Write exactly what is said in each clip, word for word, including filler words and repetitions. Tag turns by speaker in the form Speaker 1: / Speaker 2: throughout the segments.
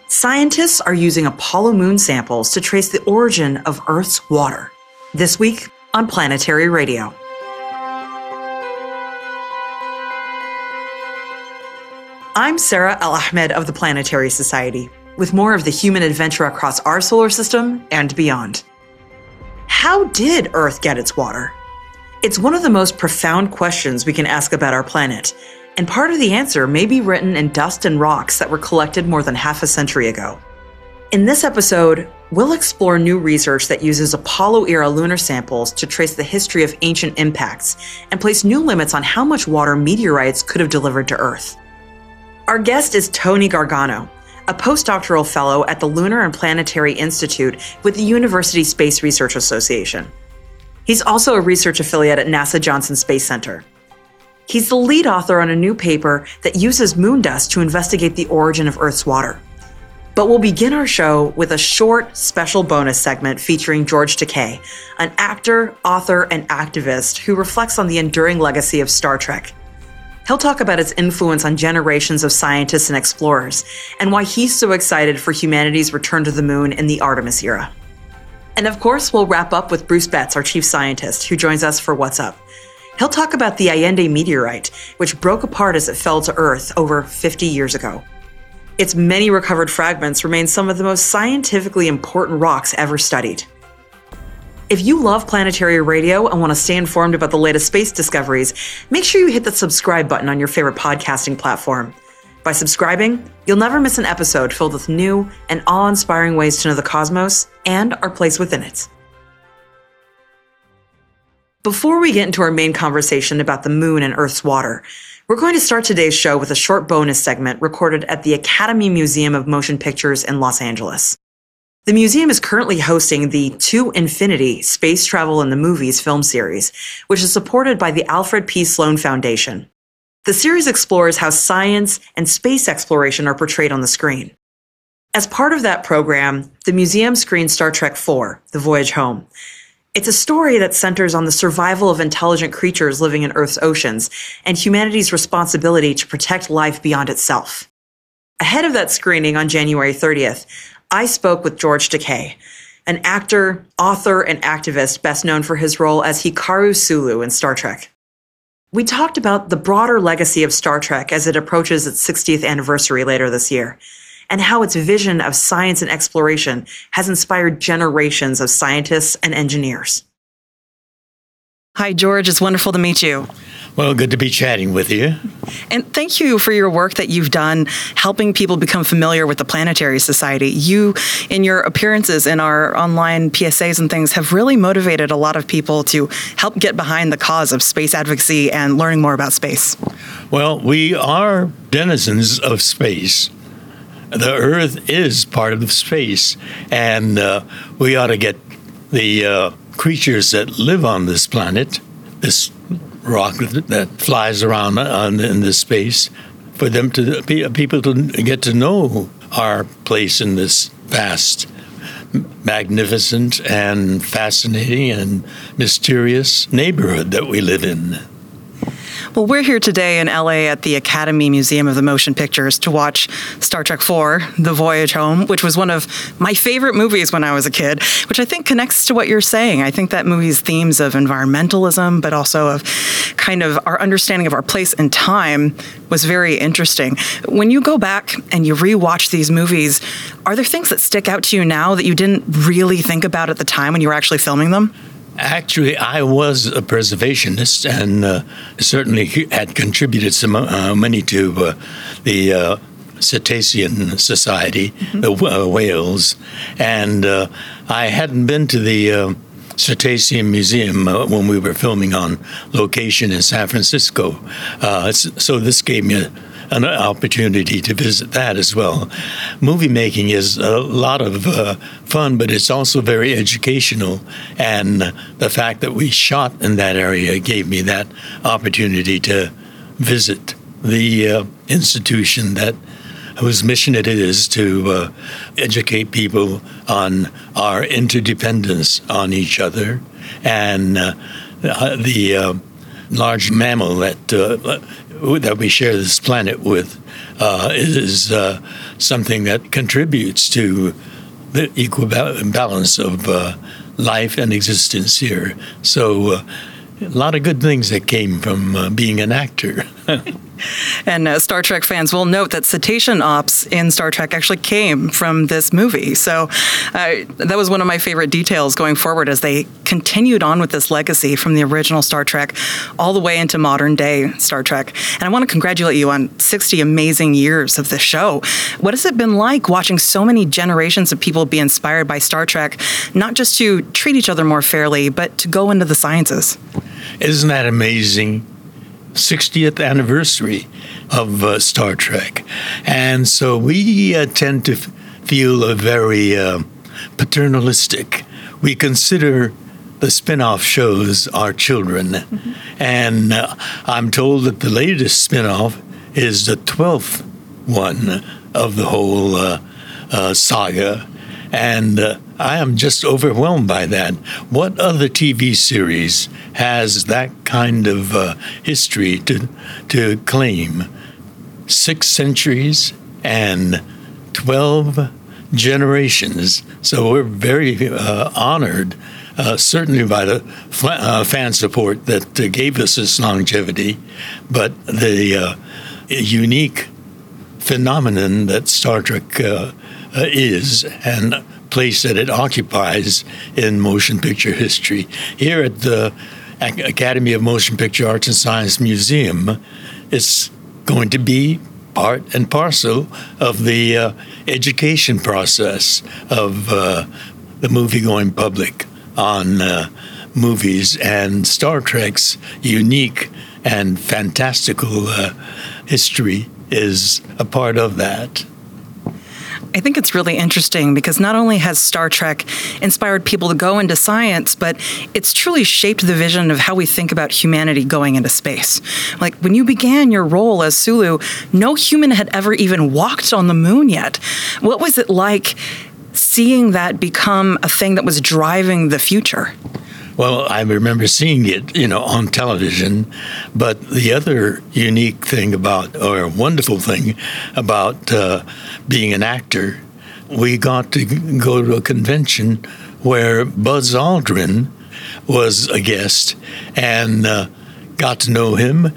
Speaker 1: Scientists are using Apollo moon samples to trace the origin of Earth's water. This week on Planetary Radio. I'm Sarah Al-Ahmed of the Planetary Society, with more of the human adventure across our solar system and beyond. How did Earth get its water? It's one of the most profound questions we can ask about our planet, and part of the answer may be written in dust and rocks that were collected more than half a century ago. In this episode, we'll explore new research that uses Apollo-era lunar samples to trace the history of ancient impacts and place new limits on how much water meteorites could have delivered to Earth. Our guest is Tony Gargano, a postdoctoral fellow at the Lunar and Planetary Institute with the University Space Research Association. He's also a research affiliate at NASA Johnson Space Center. He's the lead author on a new paper that uses moon dust to investigate the origin of Earth's water. But we'll begin our show with a short, special bonus segment featuring George Takei, an actor, author, and activist who reflects on the enduring legacy of Star Trek. He'll talk about its influence on generations of scientists and explorers, and why he's so excited for humanity's return to the moon in the Artemis era. And of course, we'll wrap up with Bruce Betts, our chief scientist, who joins us for What's Up. He'll talk about the Allende meteorite, which broke apart as it fell to Earth over fifty years ago. Its many recovered fragments remain some of the most scientifically important rocks ever studied. If you love Planetary Radio and want to stay informed about the latest space discoveries, make sure you hit the subscribe button on your favorite podcasting platform. By subscribing, you'll never miss an episode filled with new and awe-inspiring ways to know the cosmos and our place within it. Before we get into our main conversation about the moon and Earth's water, we're going to start today's show with a short bonus segment recorded at the Academy Museum of Motion Pictures in Los Angeles. The museum is currently hosting the To Infinity Space Travel in the Movies film series, which is supported by the Alfred P. Sloan Foundation. The series explores how science and space exploration are portrayed on the screen. As part of that program, the museum screened Star Trek four, The Voyage Home. It's a story that centers on the survival of intelligent creatures living in Earth's oceans and humanity's responsibility to protect life beyond itself. Ahead of that screening on January thirtieth, I spoke with George Takei, an actor, author, and activist best known for his role as Hikaru Sulu in Star Trek. We talked about the broader legacy of Star Trek as it approaches its sixtieth anniversary later this year, and how its vision of science and exploration has inspired generations of scientists and engineers. Hi, George. It's wonderful to meet you.
Speaker 2: Well, good to be chatting with you.
Speaker 1: And thank you for your work that you've done helping people become familiar with the Planetary Society. You, in your appearances in our online P S As and things, have really motivated a lot of people to help get behind the cause of space advocacy and learning more about space.
Speaker 2: Well, we are denizens of space. The Earth is part of space, and uh, we ought to get the uh, creatures that live on this planet, this rock that flies around on, in this space, for them to people to get to know our place in this vast, magnificent, and fascinating and mysterious neighborhood that we live in.
Speaker 1: Well, we're here today in L A at the Academy Museum of the Motion Pictures to watch Star Trek four, The Voyage Home, which was one of my favorite movies when I was a kid, which I think connects to what you're saying. I think that movie's themes of environmentalism, but also of kind of our understanding of our place in time was very interesting. When you go back and you rewatch these movies, are there things that stick out to you now that you didn't really think about at the time when you were actually filming them?
Speaker 2: Actually, I was a preservationist and uh, certainly had contributed some uh, money to uh, the uh, Cetacean Society, mm-hmm. the uh, whales, and uh, I hadn't been to the uh, Cetacean Museum uh, when we were filming on location in San Francisco. Uh, so this gave me a an opportunity to visit that as well. Movie making is a lot of uh, fun, but it's also very educational. And the fact that we shot in that area gave me that opportunity to visit the uh, institution that whose mission it is to uh, educate people on our interdependence on each other and uh, the uh, large mammal that uh, that we share this planet with uh, is uh, something that contributes to the equal balance of uh, life and existence here. So uh, a lot of good things that came from uh, being an actor.
Speaker 3: And uh, Star Trek fans will note that cetacean ops in Star Trek actually came from this movie. So uh, that was one of my favorite details going forward as they continued on with this legacy from the original Star Trek all the way into modern day Star Trek. And I want to congratulate you on sixty amazing years of the show. What has it been like watching so many generations of people be inspired by Star Trek, not just to treat each other more fairly, but to go into the sciences?
Speaker 2: Isn't that amazing? sixtieth anniversary of uh, Star Trek. And so we uh, tend to f- feel a very uh, paternalistic. We consider the spin-off shows our children. Mm-hmm. And uh, I'm told that the latest spin-off is the twelfth one of the whole uh, uh, saga. And uh, I am just overwhelmed by that. What other T V series has that kind of uh, history to to claim? Six centuries and twelve generations. So we're very uh, honored, uh, certainly by the f- uh, fan support that uh, gave us this longevity, but the uh, unique phenomenon that Star Trek uh, uh, is and place that it occupies in motion picture history. Here at the Academy of Motion Picture Arts and Science Museum, it's going to be part and parcel of the uh, education process of uh, the movie-going public on uh, movies, and Star Trek's unique and fantastical uh, history is a part of that.
Speaker 3: I think it's really interesting because not only has Star Trek inspired people to go into science, but it's truly shaped the vision of how we think about humanity going into space. Like when you began your role as Sulu, no human had ever even walked on the moon yet. What was it like seeing that become a thing that was driving the future?
Speaker 2: Well, I remember seeing it, you know, on television. But the other unique thing about, or wonderful thing about uh, being an actor, we got to go to a convention where Buzz Aldrin was a guest and uh, got to know him,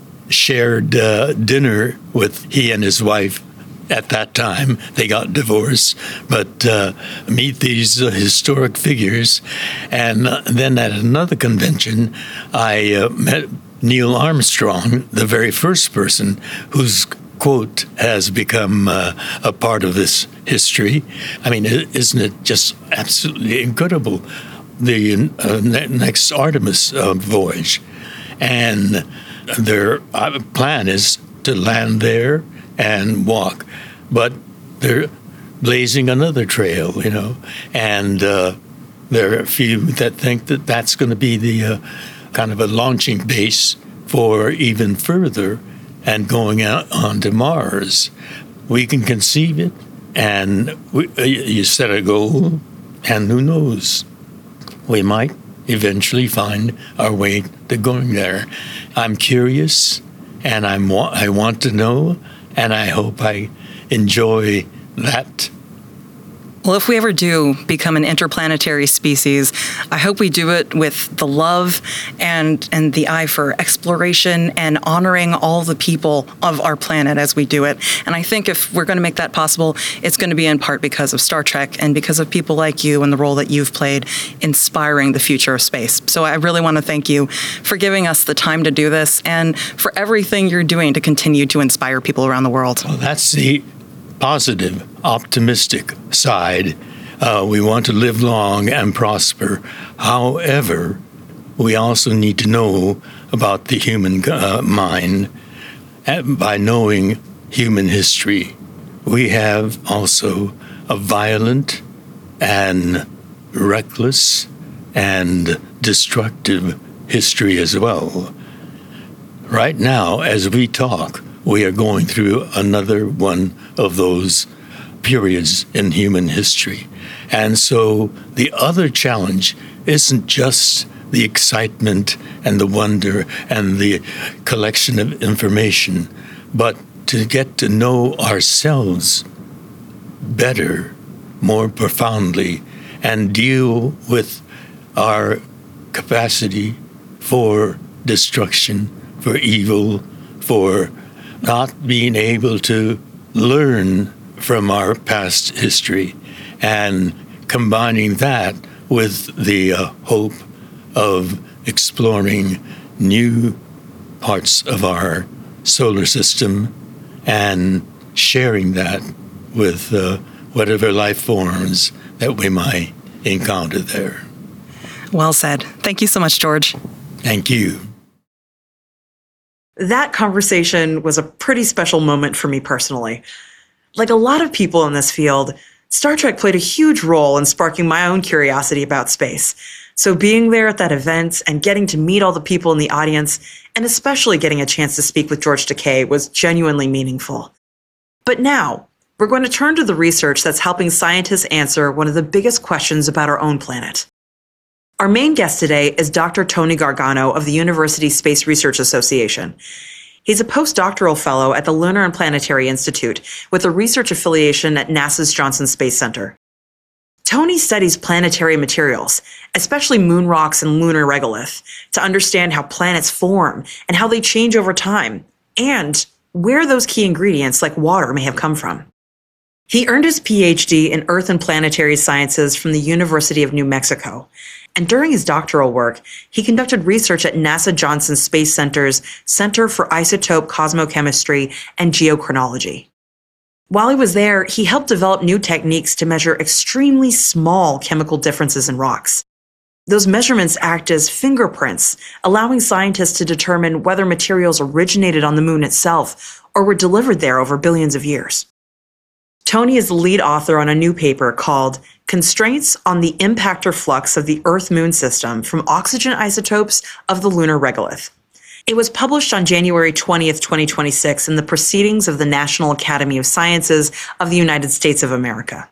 Speaker 2: shared uh, dinner with he and his wife. At that time, they got divorced, but uh, meet these uh, historic figures. And uh, then at another convention, I uh, met Neil Armstrong, the very first person whose quote has become uh, a part of this history. I mean, isn't it just absolutely incredible? The uh, ne- next Artemis uh, voyage. And their uh, plan is to land there and walk, but they're blazing another trail, you know, and uh, there are a few that think that that's going to be the uh, kind of a launching base for even further and going out onto Mars. We can conceive it, and we, uh, you set a goal, and who knows, we might eventually find our way to going there. I'm curious, and I'm wa- I want to know, and I hope I enjoy that.
Speaker 3: Well, if we ever do become an interplanetary species, I hope we do it with the love and and the eye for exploration and honoring all the people of our planet as we do it. And I think if we're going to make that possible, it's going to be in part because of Star Trek and because of people like you and the role that you've played inspiring the future of space. So I really want to thank you for giving us the time to do this and for everything you're doing to continue to inspire people around the world.
Speaker 2: Well, that's the positive, optimistic side. Uh, we want to live long and prosper. However, we also need to know about the human uh, mind. And by knowing human history, we have also a violent and reckless and destructive history as well. Right now, as we talk, we are going through another one of those periods in human history. And so the other challenge isn't just the excitement and the wonder and the collection of information, but to get to know ourselves better, more profoundly, and deal with our capacity for destruction, for evil, for not being able to learn from our past history, and combining that with the uh, hope of exploring new parts of our solar system and sharing that with uh, whatever life forms that we might encounter there.
Speaker 3: Well said. Thank you so much, George.
Speaker 2: Thank you.
Speaker 1: That conversation was a pretty special moment for me personally. Like a lot of people in this field, Star Trek played a huge role in sparking my own curiosity about space. So being there at that event and getting to meet all the people in the audience, and especially getting a chance to speak with George Takei, was genuinely meaningful. But now, we're going to turn to the research that's helping scientists answer one of the biggest questions about our own planet. Our main guest today is Doctor Tony Gargano of the University Space Research Association. He's a postdoctoral fellow at the Lunar and Planetary Institute with a research affiliation at NASA's Johnson Space Center. Tony studies planetary materials, especially moon rocks and lunar regolith, to understand how planets form and how they change over time, and where those key ingredients like water may have come from. He earned his P H D in Earth and Planetary Sciences from the University of New Mexico. And during his doctoral work, he conducted research at NASA Johnson Space Center's Center for Isotope Cosmochemistry and Geochronology. While he was there, he helped develop new techniques to measure extremely small chemical differences in rocks. Those measurements act as fingerprints, allowing scientists to determine whether materials originated on the moon itself or were delivered there over billions of years. Tony is the lead author on a new paper called Constraints on the Impactor Flux of the Earth-Moon System from Oxygen Isotopes of the Lunar Regolith. It was published on January twentieth, twenty twenty-six in the Proceedings of the National Academy of Sciences of the United States of America.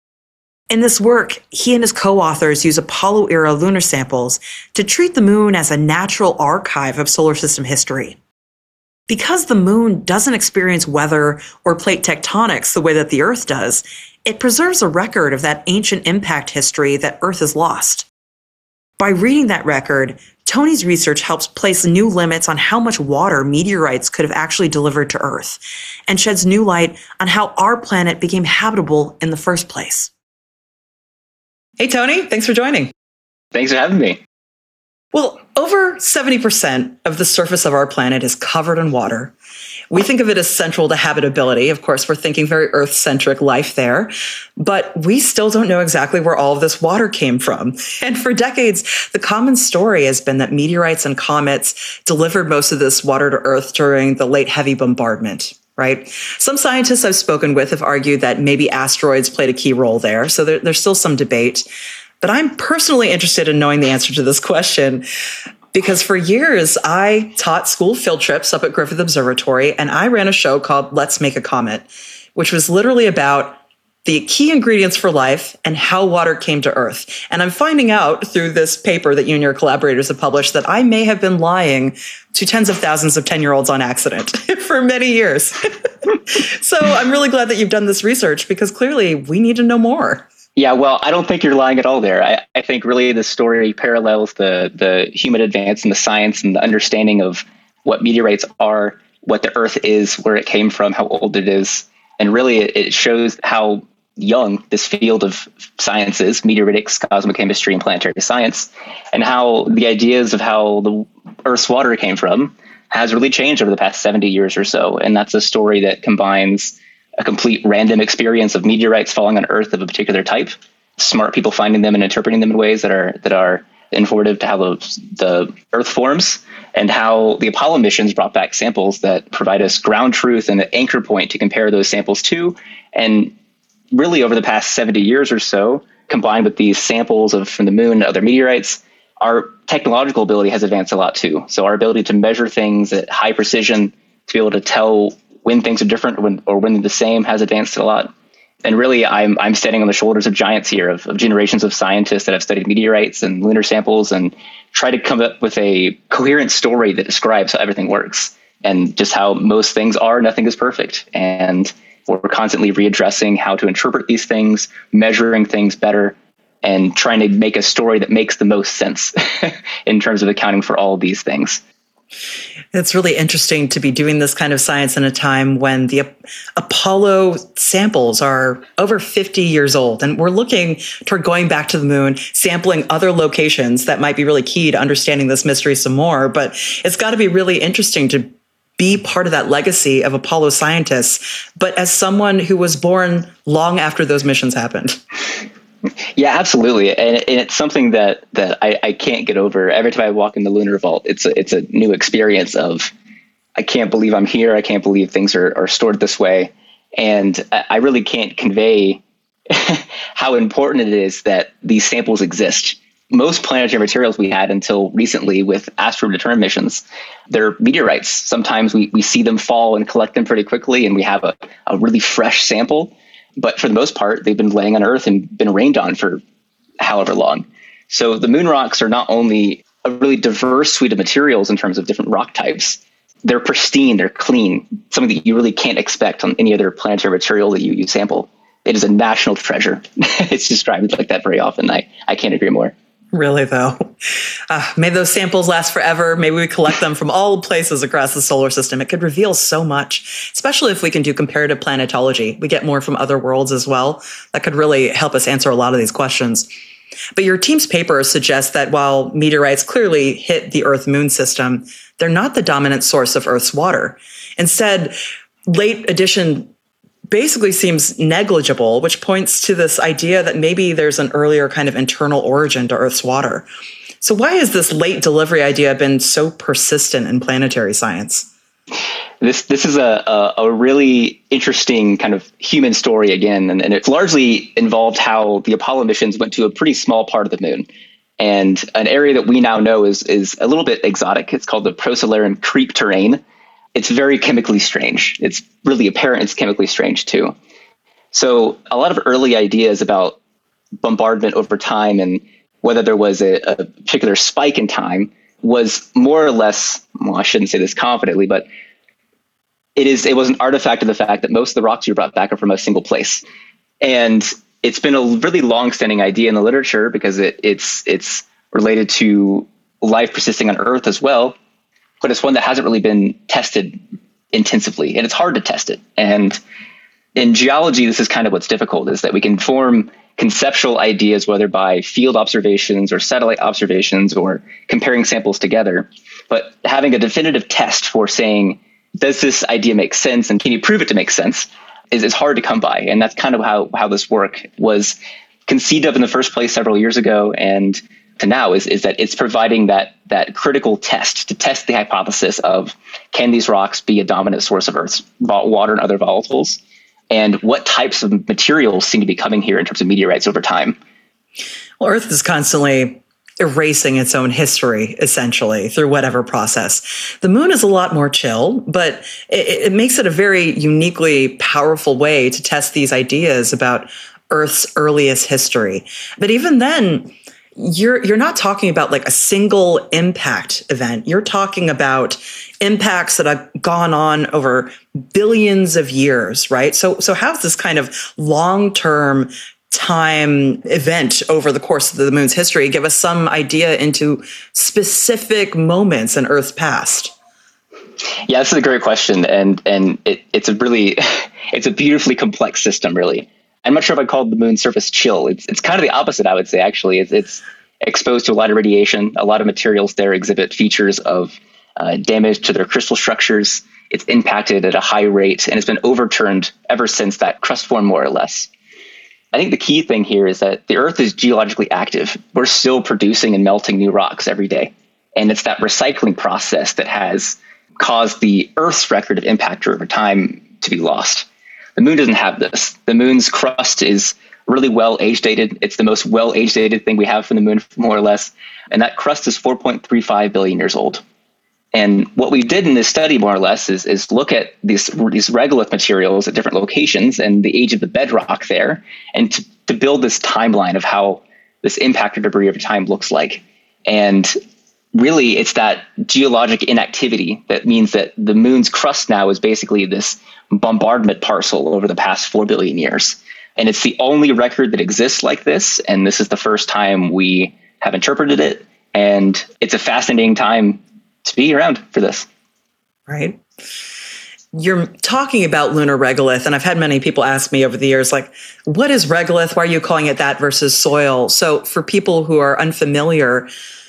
Speaker 1: In this work, he and his co-authors use Apollo-era lunar samples to treat the moon as a natural archive of solar system history. Because the moon doesn't experience weather or plate tectonics the way that the Earth does, it preserves a record of that ancient impact history that Earth has lost. By reading that record, Tony's research helps place new limits on how much water meteorites could have actually delivered to Earth, and sheds new light on how our planet became habitable in the first place. Hey, Tony, thanks for joining.
Speaker 4: Thanks for having me.
Speaker 1: Well, over seventy percent of the surface of our planet is covered in water. We think of it as central to habitability. Of course, we're thinking very Earth-centric life there, but we still don't know exactly where all of this water came from. And for decades, the common story has been that meteorites and comets delivered most of this water to Earth during the late heavy bombardment, right? Some scientists I've spoken with have argued that maybe asteroids played a key role there, so there, there's still some debate. But I'm personally interested in knowing the answer to this question because for years I taught school field trips up at Griffith Observatory, and I ran a show called Let's Make a Comet, which was literally about the key ingredients for life and how water came to Earth. And I'm finding out through this paper that you and your collaborators have published that I may have been lying to tens of thousands of ten-year-olds on accident for many years. So I'm really glad that you've done this research because clearly we need to know more.
Speaker 4: Yeah, well, I don't think you're lying at all there. I, I think really the story parallels the the human advance in the science and the understanding of what meteorites are, what the Earth is, where it came from, how old it is. And really it, it shows how young this field of science is, meteoritics, cosmochemistry, and planetary science, and how the ideas of how the Earth's water came from has really changed over the past seventy years or so. And that's a story that combines a complete random experience of meteorites falling on Earth of a particular type, smart people finding them and interpreting them in ways that are that are informative to how the, the Earth forms, and how the Apollo missions brought back samples that provide us ground truth and an anchor point to compare those samples to. And really over the past seventy years or so, combined with these samples of from the moon and other meteorites, our technological ability has advanced a lot too. So our ability to measure things at high precision, to be able to tell when things are different when, or when they're the same, has advanced a lot. And really, I'm I'm standing on the shoulders of giants here, of, of generations of scientists that have studied meteorites and lunar samples and try to come up with a coherent story that describes how everything works and just how most things are. Nothing is perfect. And we're constantly readdressing how to interpret these things, measuring things better, and trying to make a story that makes the most sense in terms of accounting for all of these things.
Speaker 1: It's really interesting to be doing this kind of science in a time when the Apollo samples are over fifty years old. And we're looking toward going back to the moon, sampling other locations that might be really key to understanding this mystery some more. But it's got to be really interesting to be part of that legacy of Apollo scientists, but as someone who was born long after those missions happened.
Speaker 4: Yeah, absolutely. And, and it's something that, that I, I can't get over. Every time I walk in the lunar vault, it's a, it's a new experience of, I can't believe I'm here. I can't believe things are, are stored this way. And I, I really can't convey how important it is that these samples exist. Most planetary materials we had until recently with asteroid return missions, they're meteorites. Sometimes we, we see them fall and collect them pretty quickly, and we have a, a really fresh sample. But for the most part, they've been laying on Earth and been rained on for however long. So the moon rocks are not only a really diverse suite of materials in terms of different rock types, they're pristine, they're clean, something that you really can't expect on any other planetary material that you, you sample. It is a national treasure. It's described like that very often. I, I can't agree more.
Speaker 1: Really, though. Uh, may those samples last forever. Maybe we collect them from all places across the solar system. It could reveal so much, especially if we can do comparative planetology. We get more from other worlds as well. That could really help us answer a lot of these questions. But your team's paper suggests that while meteorites clearly hit the Earth-Moon system, they're not the dominant source of Earth's water. Instead, late addition basically seems negligible, which points to this idea that maybe there's an earlier kind of internal origin to Earth's water. So why has this late delivery idea been so persistent in planetary science?
Speaker 4: This this is a, a, a really interesting kind of human story again, and, and it's largely involved how the Apollo missions went to a pretty small part of the moon. And an area that we now know is, is a little bit exotic. It's called the Procellarum creep terrain. It's very chemically strange. It's really apparent it's chemically strange too. So a lot of early ideas about bombardment over time and whether there was a, a particular spike in time was more or less, well, I shouldn't say this confidently, but it is it was an artifact of the fact that most of the rocks you brought back are from a single place. And it's been a really long-standing idea in the literature because it, it's it's related to life persisting on Earth as well. But it's one that hasn't really been tested intensively, and it's hard to test it. And in geology, this is kind of what's difficult, is that we can form conceptual ideas, whether by field observations or satellite observations or comparing samples together. But having a definitive test for saying, does this idea make sense and can you prove it to make sense, is, is hard to come by. And that's kind of how, how this work was conceived of in the first place several years ago, and to now is, is that it's providing that that critical test to test the hypothesis of, can these rocks be a dominant source of Earth's water and other volatiles? And what types of materials seem to be coming here in terms of meteorites over time?
Speaker 1: Well, Earth is constantly erasing its own history, essentially, through whatever process. The moon is a lot more chill, but it, it makes it a very uniquely powerful way to test these ideas about Earth's earliest history. But even then, You're you're not talking about like a single impact event. You're talking about impacts that have gone on over billions of years, right? So so how's this kind of long-term time event over the course of the moon's history give us some idea into specific moments in Earth's past?
Speaker 4: Yeah, this is a great question, and and it, it's a really it's a beautifully complex system, really. I'm not sure if I called the moon's surface chill. It's it's kind of the opposite, I would say, actually. It's, it's exposed to a lot of radiation. A lot of materials there exhibit features of uh, damage to their crystal structures. It's impacted at a high rate, and it's been overturned ever since that crust formed, more or less. I think the key thing here is that the Earth is geologically active. We're still producing and melting new rocks every day. And it's that recycling process that has caused the Earth's record of impact over time to be lost. The moon doesn't have this. The moon's crust is really well age-dated. It's the most well age-dated thing we have from the moon, more or less. And that crust is four point three five billion years old. And what we did in this study, more or less, is, is look at these, these regolith materials at different locations and the age of the bedrock there, and to, to build this timeline of how this impactor debris over time looks like. And really, it's that geologic inactivity that means that the moon's crust now is basically this bombardment parcel over the past four billion years. And it's the only record that exists like this. And this is the first time we have interpreted it. And it's a fascinating time to be around for this.
Speaker 1: Right. You're talking about lunar regolith, and I've had many people ask me over the years, like, what is regolith? Why are you calling it that versus soil? So for people who are unfamiliar,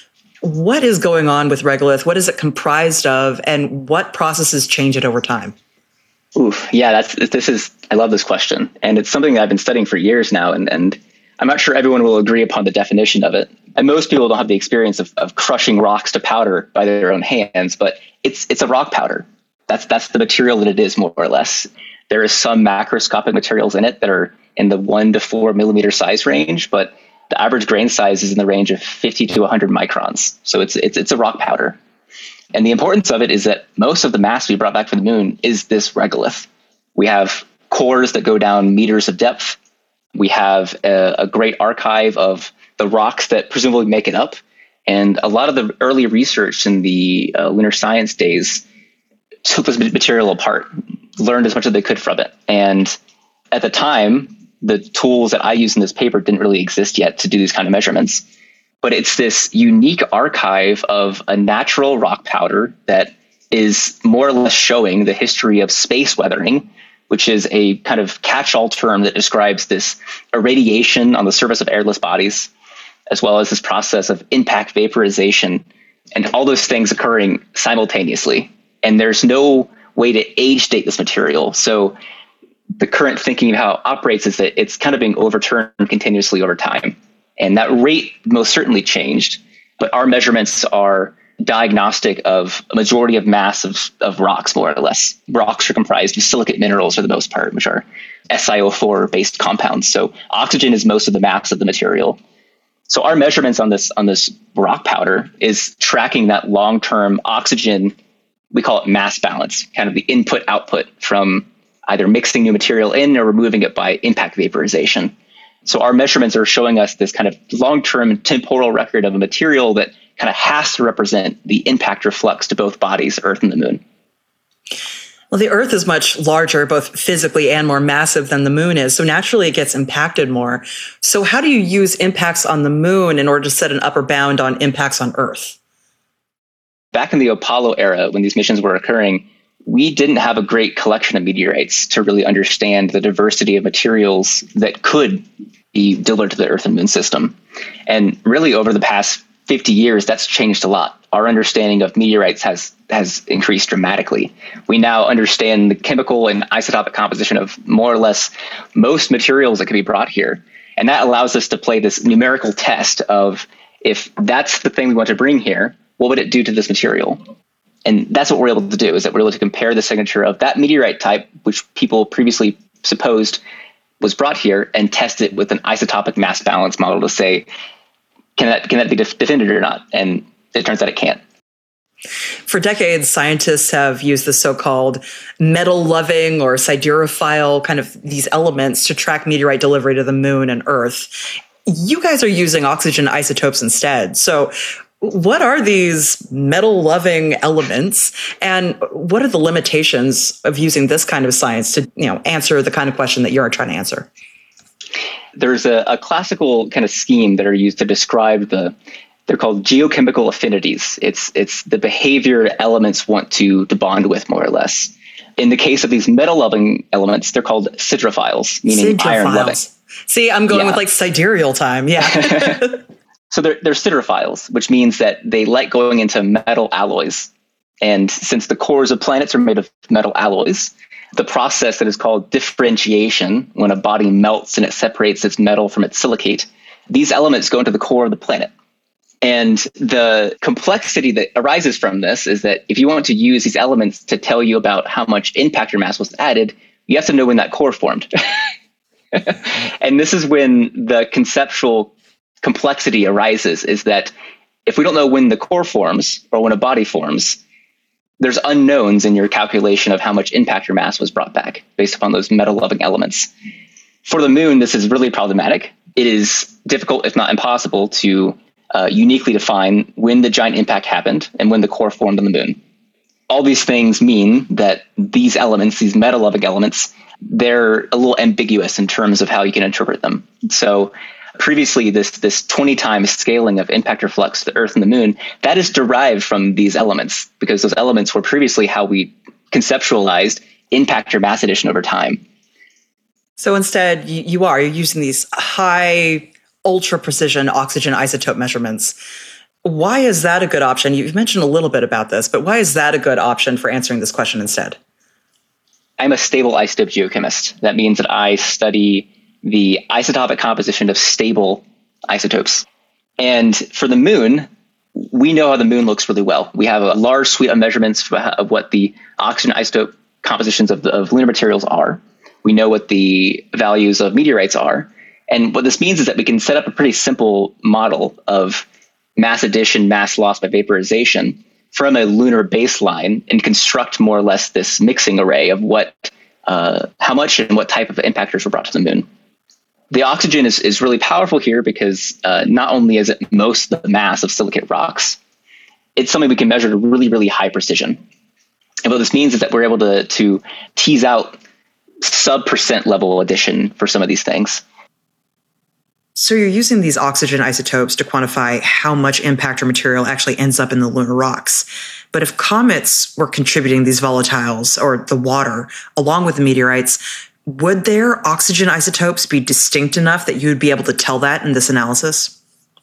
Speaker 1: what is going on with regolith? What is it comprised of, and what processes change it over time?
Speaker 4: Oof, yeah, that's this is. I love this question, and it's something that I've been studying for years now, and and I'm not sure everyone will agree upon the definition of it. And most people don't have the experience of, of crushing rocks to powder by their own hands, but it's it's a rock powder. That's that's the material that it is, more or less. There is some macroscopic materials in it that are in the one to four millimeter size range, but the average grain size is in the range of fifty to one hundred microns. So it's it's it's a rock powder. And the importance of it is that most of the mass we brought back from the moon is this regolith. We have cores that go down meters of depth. We have a, a great archive of the rocks that presumably make it up. And a lot of the early research in the uh, lunar science days took this material apart, learned as much as they could from it. And at the time, the tools that I use in this paper didn't really exist yet to do these kind of measurements. But it's this unique archive of a natural rock powder that is more or less showing the history of space weathering, which is a kind of catch-all term that describes this irradiation on the surface of airless bodies, as well as this process of impact vaporization, and all those things occurring simultaneously. And there's no way to age date this material. So the current thinking of how it operates is that it's kind of being overturned continuously over time. And that rate most certainly changed, but our measurements are diagnostic of a majority of mass of, of rocks, more or less. Rocks are comprised of silicate minerals for the most part, which are S i O four based compounds. So oxygen is most of the mass of the material. So our measurements on this on this rock powder is tracking that long-term oxygen, we call it mass balance, kind of the input output from either mixing new material in or removing it by impact vaporization. So our measurements are showing us this kind of long-term temporal record of a material that kind of has to represent the impactor flux to both bodies, Earth and the moon.
Speaker 1: Well, the Earth is much larger, both physically and more massive than the moon is. So naturally it gets impacted more. So how do you use impacts on the moon in order to set an upper bound on impacts on Earth?
Speaker 4: Back in the Apollo era, when these missions were occurring, we didn't have a great collection of meteorites to really understand the diversity of materials that could be delivered to the Earth and moon system. And really over the past fifty years, that's changed a lot. Our understanding of meteorites has has increased dramatically. We now understand the chemical and isotopic composition of more or less most materials that can be brought here. And that allows us to play this numerical test of, if that's the thing we want to bring here, what would it do to this material? And that's what we're able to do, is that we're able to compare the signature of that meteorite type, which people previously supposed was brought here, and test it with an isotopic mass balance model to say, can that can that be def- defended or not? And it turns out it can't.
Speaker 1: For decades, scientists have used the so-called metal-loving or siderophile kind of these elements to track meteorite delivery to the moon and Earth. You guys are using oxygen isotopes instead. So what are these metal-loving elements, and what are the limitations of using this kind of science to, you know, answer the kind of question that you're trying to answer?
Speaker 4: There's a, a classical kind of scheme that are used to describe the, they're called geochemical affinities. It's it's the behavior elements want to, to bond with, more or less. In the case of these metal-loving elements, they're called siderophiles, meaning iron-loving.
Speaker 1: See, I'm going
Speaker 4: yeah.
Speaker 1: with like sidereal time. Yeah.
Speaker 4: So they're, they're siderophiles, which means that they like going into metal alloys. And since the cores of planets are made of metal alloys, the process that is called differentiation, when a body melts and it separates its metal from its silicate, these elements go into the core of the planet. And the complexity that arises from this is that if you want to use these elements to tell you about how much impactor mass was added, you have to know when that core formed. And this is when the conceptual complexity arises, is that if we don't know when the core forms or when a body forms, there's unknowns in your calculation of how much impactor mass was brought back based upon those metal-loving elements. For the moon, this is really problematic. It is difficult, if not impossible, to uh, uniquely define when the giant impact happened and when the core formed on the moon. All these things mean that these elements, these metal-loving elements, they're a little ambiguous in terms of how you can interpret them. So previously, this this twenty times scaling of impactor flux to the Earth and the moon, that is derived from these elements, because those elements were previously how we conceptualized impactor mass addition over time.
Speaker 1: So instead, you, you are, you're using these high, ultra-precision oxygen isotope measurements. Why is that a good option? You've mentioned a little bit about this, but why is that a good option for answering this question instead?
Speaker 4: I'm a stable isotope geochemist. That means that I study the isotopic composition of stable isotopes. And for the moon, we know how the moon looks really well. We have a large suite of measurements of what the oxygen isotope compositions of, the, of lunar materials are. We know what the values of meteorites are. And what this means is that we can set up a pretty simple model of mass addition, mass loss by vaporization from a lunar baseline and construct more or less this mixing array of what, uh, how much and what type of impactors were brought to the moon. The oxygen is, is really powerful here because uh, not only is it most of the mass of silicate rocks, it's something we can measure to really, really high precision. And what this means is that we're able to, to tease out sub-percent level addition for some of these things.
Speaker 1: So you're using these oxygen isotopes to quantify how much impactor material actually ends up in the lunar rocks. But if comets were contributing these volatiles, or the water, along with the meteorites, would their oxygen isotopes be distinct enough that you would be able to tell that in this analysis?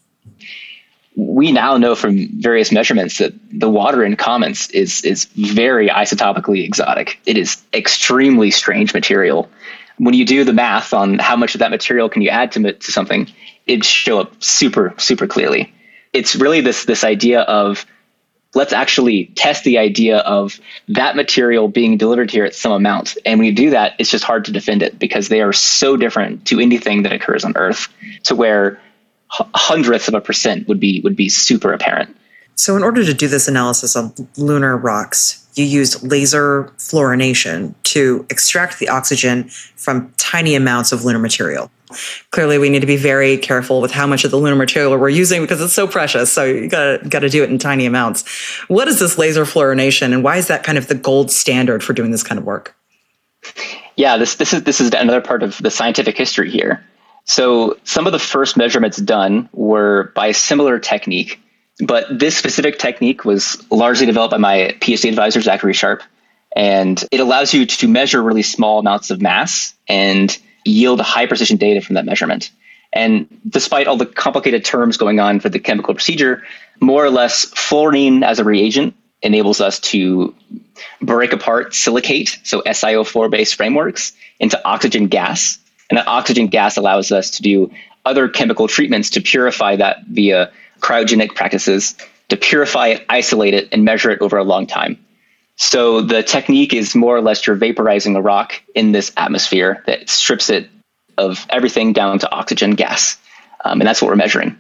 Speaker 4: We now know from various measurements that the water in comets is, is very isotopically exotic. It is extremely strange material. When you do the math on how much of that material can you add to, to something, it show up super, super clearly. It's really this, this idea of, let's actually test the idea of that material being delivered here at some amount. And when you do that, it's just hard to defend it because they are so different to anything that occurs on Earth, to where hundredths of a percent would be would be super apparent.
Speaker 1: So in order to do this analysis on lunar rocks, you used laser fluorination to extract the oxygen from tiny amounts of lunar material. Clearly, we need to be very careful with how much of the lunar material we're using because it's so precious. So you gotta gotta do it in tiny amounts. What is this laser fluorination, and why is that kind of the gold standard for doing this kind of work?
Speaker 4: Yeah, this this is this is another part of the scientific history here. So some of the first measurements done were by a similar technique, but this specific technique was largely developed by my PhD advisor, Zachary Sharp, and it allows you to measure really small amounts of mass and yield high precision data from that measurement. And despite all the complicated terms going on for the chemical procedure, more or less fluorine as a reagent enables us to break apart silicate, so S i O four based frameworks, into oxygen gas. And that oxygen gas allows us to do other chemical treatments to purify that via cryogenic practices, to purify it, isolate it, and measure it over a long time. So the technique is more or less you're vaporizing a rock in this atmosphere that strips it of everything down to oxygen gas. Um, and that's what we're measuring.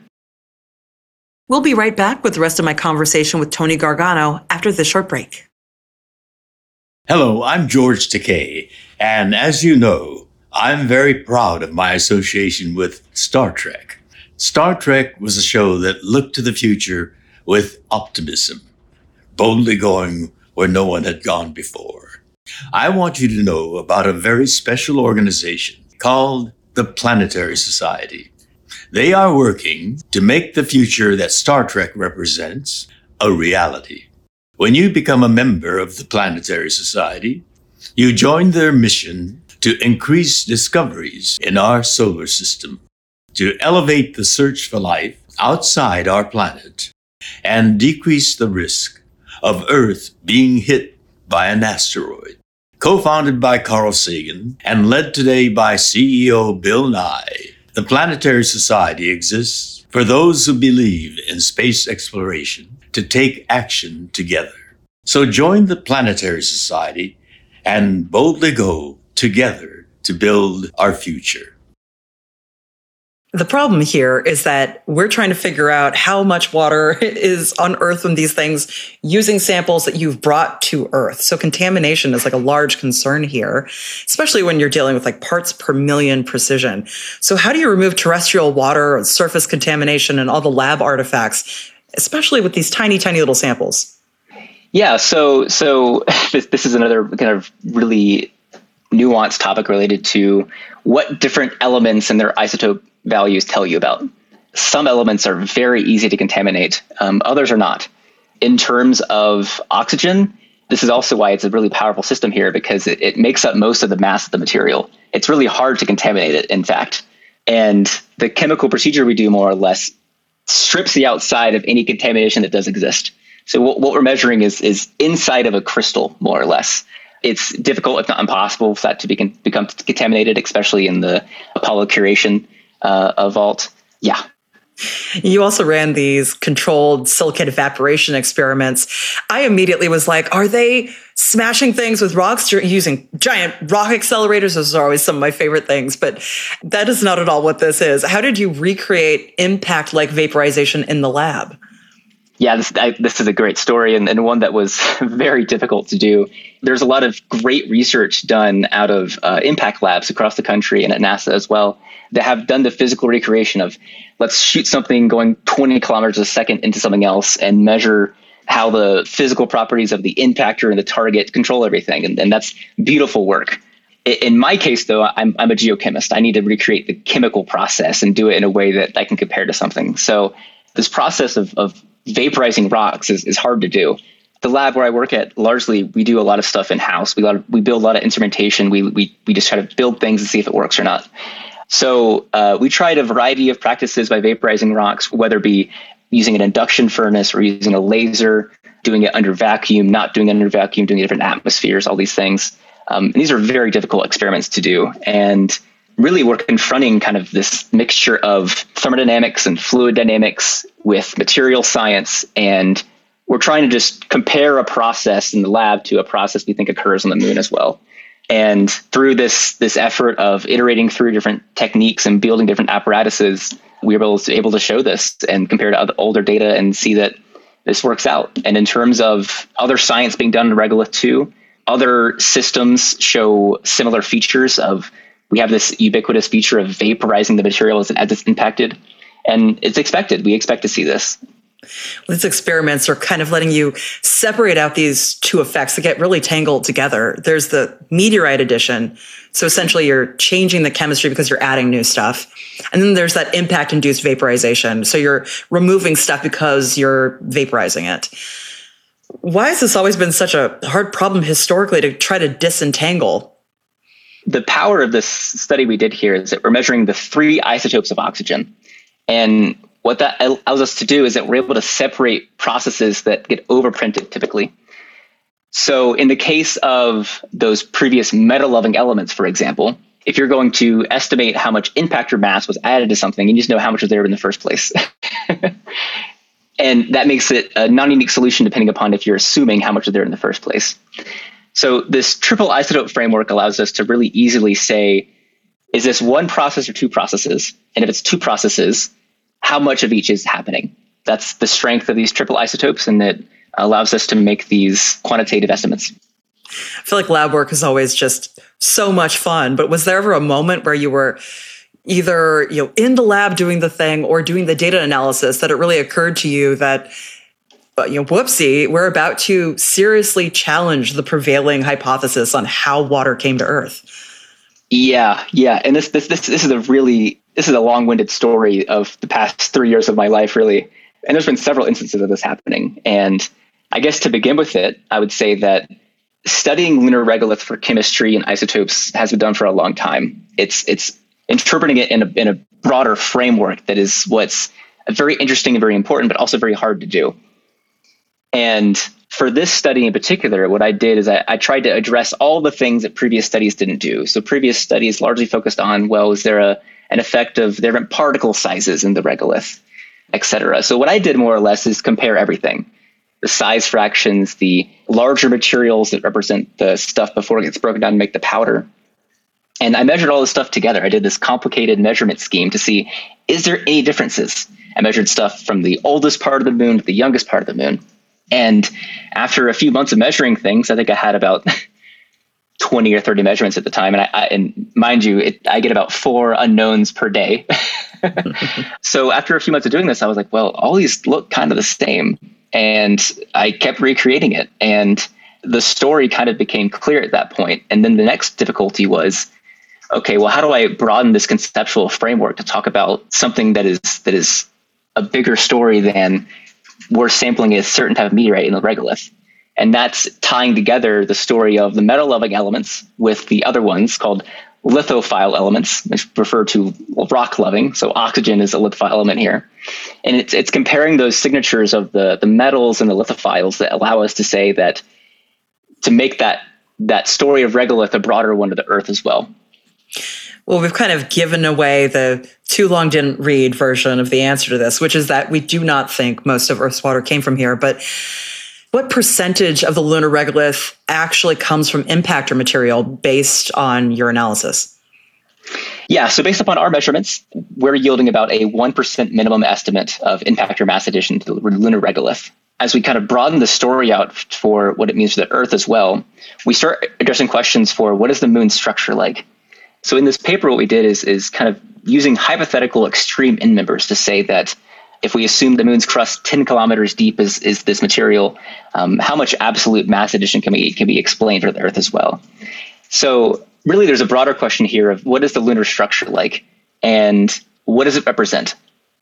Speaker 1: We'll be right back with the rest of my conversation with Tony Gargano after this short break.
Speaker 2: Hello, I'm George Takei, and as you know, I'm very proud of my association with Star Trek. Star Trek was a show that looked to the future with optimism, boldly going where no one had gone before. I want you to know about a very special organization called the Planetary Society. They are working to make the future that Star Trek represents a reality. When you become a member of the Planetary Society, you join their mission to increase discoveries in our solar system, to elevate the search for life outside our planet, and decrease the risk of Earth being hit by an asteroid. Co-founded by Carl Sagan and led today by C E O Bill Nye, the Planetary Society exists for those who believe in space exploration to take action together. So join the Planetary Society and boldly go together to build our future.
Speaker 1: The problem here is that we're trying to figure out how much water is on Earth from these things using samples that you've brought to Earth. So contamination is like a large concern here, especially when you're dealing with like parts per million precision. So how do you remove terrestrial water and surface contamination and all the lab artifacts, especially with these tiny, tiny little samples?
Speaker 4: Yeah, so so this, this is another kind of really nuanced topic related to what different elements and their isotope values tell you about. Some elements are very easy to contaminate. Um, others are not. In terms of oxygen, this is also why it's a really powerful system here, because it, it makes up most of the mass of the material. It's really hard to contaminate it, in fact. And the chemical procedure we do more or less strips the outside of any contamination that does exist. So what, what we're measuring is, is inside of a crystal, more or less. It's difficult, if not impossible, for that to be, become contaminated, especially in the Apollo curation Uh, a vault. Yeah.
Speaker 1: You also ran these controlled silicate evaporation experiments. I immediately was like, are they smashing things with rocks using giant rock accelerators? Those are always some of my favorite things, but that is not at all what this is. How did you recreate impact-like vaporization in the lab?
Speaker 4: Yeah, this, I, this is a great story and, and one that was very difficult to do. There's a lot of great research done out of uh, impact labs across the country and at NASA as well that have done the physical recreation of let's shoot something going twenty kilometers a second into something else and measure how the physical properties of the impactor and the target control everything. And, and that's beautiful work. In my case, though, I'm, I'm a geochemist. I need to recreate the chemical process and do it in a way that I can compare to something. So this process of, of vaporizing rocks is, is hard to do. The lab where I work at, largely, we do a lot of stuff in-house. We, we build a lot of instrumentation. We, we, we just try to build things and see if it works or not. So uh, we tried a variety of practices by vaporizing rocks, whether it be using an induction furnace or using a laser, doing it under vacuum, not doing it under vacuum, doing it in different atmospheres, all these things. Um, and these are very difficult experiments to do. And really, we're confronting kind of this mixture of thermodynamics and fluid dynamics with material science. And we're trying to just compare a process in the lab to a process we think occurs on the moon as well. And through this this effort of iterating through different techniques and building different apparatuses, we were able to, able to show this and compare to other older data and see that this works out. And in terms of other science being done in regolith too, other systems show similar features of, we have this ubiquitous feature of vaporizing the material as, as it's impacted. And it's expected. We expect to see this.
Speaker 1: Well, these experiments are kind of letting you separate out these two effects that get really tangled together. There's the meteorite addition. So essentially you're changing the chemistry because you're adding new stuff. And then there's that impact-induced vaporization. So you're removing stuff because you're vaporizing it. Why has this always been such a hard problem historically to try to disentangle?
Speaker 4: The power of this study we did here is that we're measuring the three isotopes of oxygen. And what that allows us to do is that we're able to separate processes that get overprinted typically. So in the case of those previous metal-loving elements, for example, if you're going to estimate how much impactor mass was added to something, you just know how much was there in the first place. And that makes it a non-unique solution depending upon if you're assuming how much is there in the first place. So this triple isotope framework allows us to really easily say, is this one process or two processes? And if it's two processes, how much of each is happening? That's the strength of these triple isotopes, and it allows us to make these quantitative estimates.
Speaker 1: I feel like lab work is always just so much fun, but was there ever a moment where you were either, you know, in the lab doing the thing or doing the data analysis that it really occurred to you that, you know, whoopsie, we're about to seriously challenge the prevailing hypothesis on how water came to Earth?
Speaker 4: Yeah, yeah. And this this this this is a really this is a long-winded story of the past three years of my life, really. And there's been several instances of this happening. And I guess to begin with it, I would say that studying lunar regolith for chemistry and isotopes has been done for a long time. It's it's interpreting it in a in a broader framework that is what's very interesting and very important, but also very hard to do. And for this study in particular, what I did is I, I tried to address all the things that previous studies didn't do. So previous studies largely focused on, well, is there a an effect of different particle sizes in the regolith, et cetera. So what I did more or less is compare everything. The size fractions, the larger materials that represent the stuff before it gets broken down to make the powder, And I measured all this stuff together. I did this complicated measurement scheme to see, is there any differences? I measured stuff from the oldest part of the moon to the youngest part of the moon. And after a few months of measuring things, I think I had about twenty or thirty measurements at the time. And I, I and mind you, it, I get about four unknowns per day. So after a few months of doing this, I was like, well, all these look kind of the same. And I kept recreating it. And the story kind of became clear at that point. And then the next difficulty was, okay, well, how do I broaden this conceptual framework to talk about something that is that is a bigger story than we're sampling a certain type of meteorite in the regolith? And that's tying together the story of the metal-loving elements with the other ones called lithophile elements, which refer to rock-loving. So oxygen is a lithophile element here. And it's it's comparing those signatures of the, the metals and the lithophiles that allow us to say that, to make that, that story of regolith a broader one to the Earth as well.
Speaker 1: Well, we've kind of given away the too long didn't read version of the answer to this, which is that we do not think most of Earth's water came from here. But what percentage of the lunar regolith actually comes from impactor material based on your analysis?
Speaker 4: Yeah, so based upon our measurements, we're yielding about a one percent minimum estimate of impactor mass addition to the lunar regolith. As we kind of broaden the story out for what it means for the Earth as well, we start addressing questions for what is the moon's structure like? So in this paper, what we did is, is kind of using hypothetical extreme end members to say that if we assume the moon's crust ten kilometers deep is, is this material, um, how much absolute mass addition can be, can be explained for the Earth as well? So really, there's a broader question here of what is the lunar structure like and what does it represent?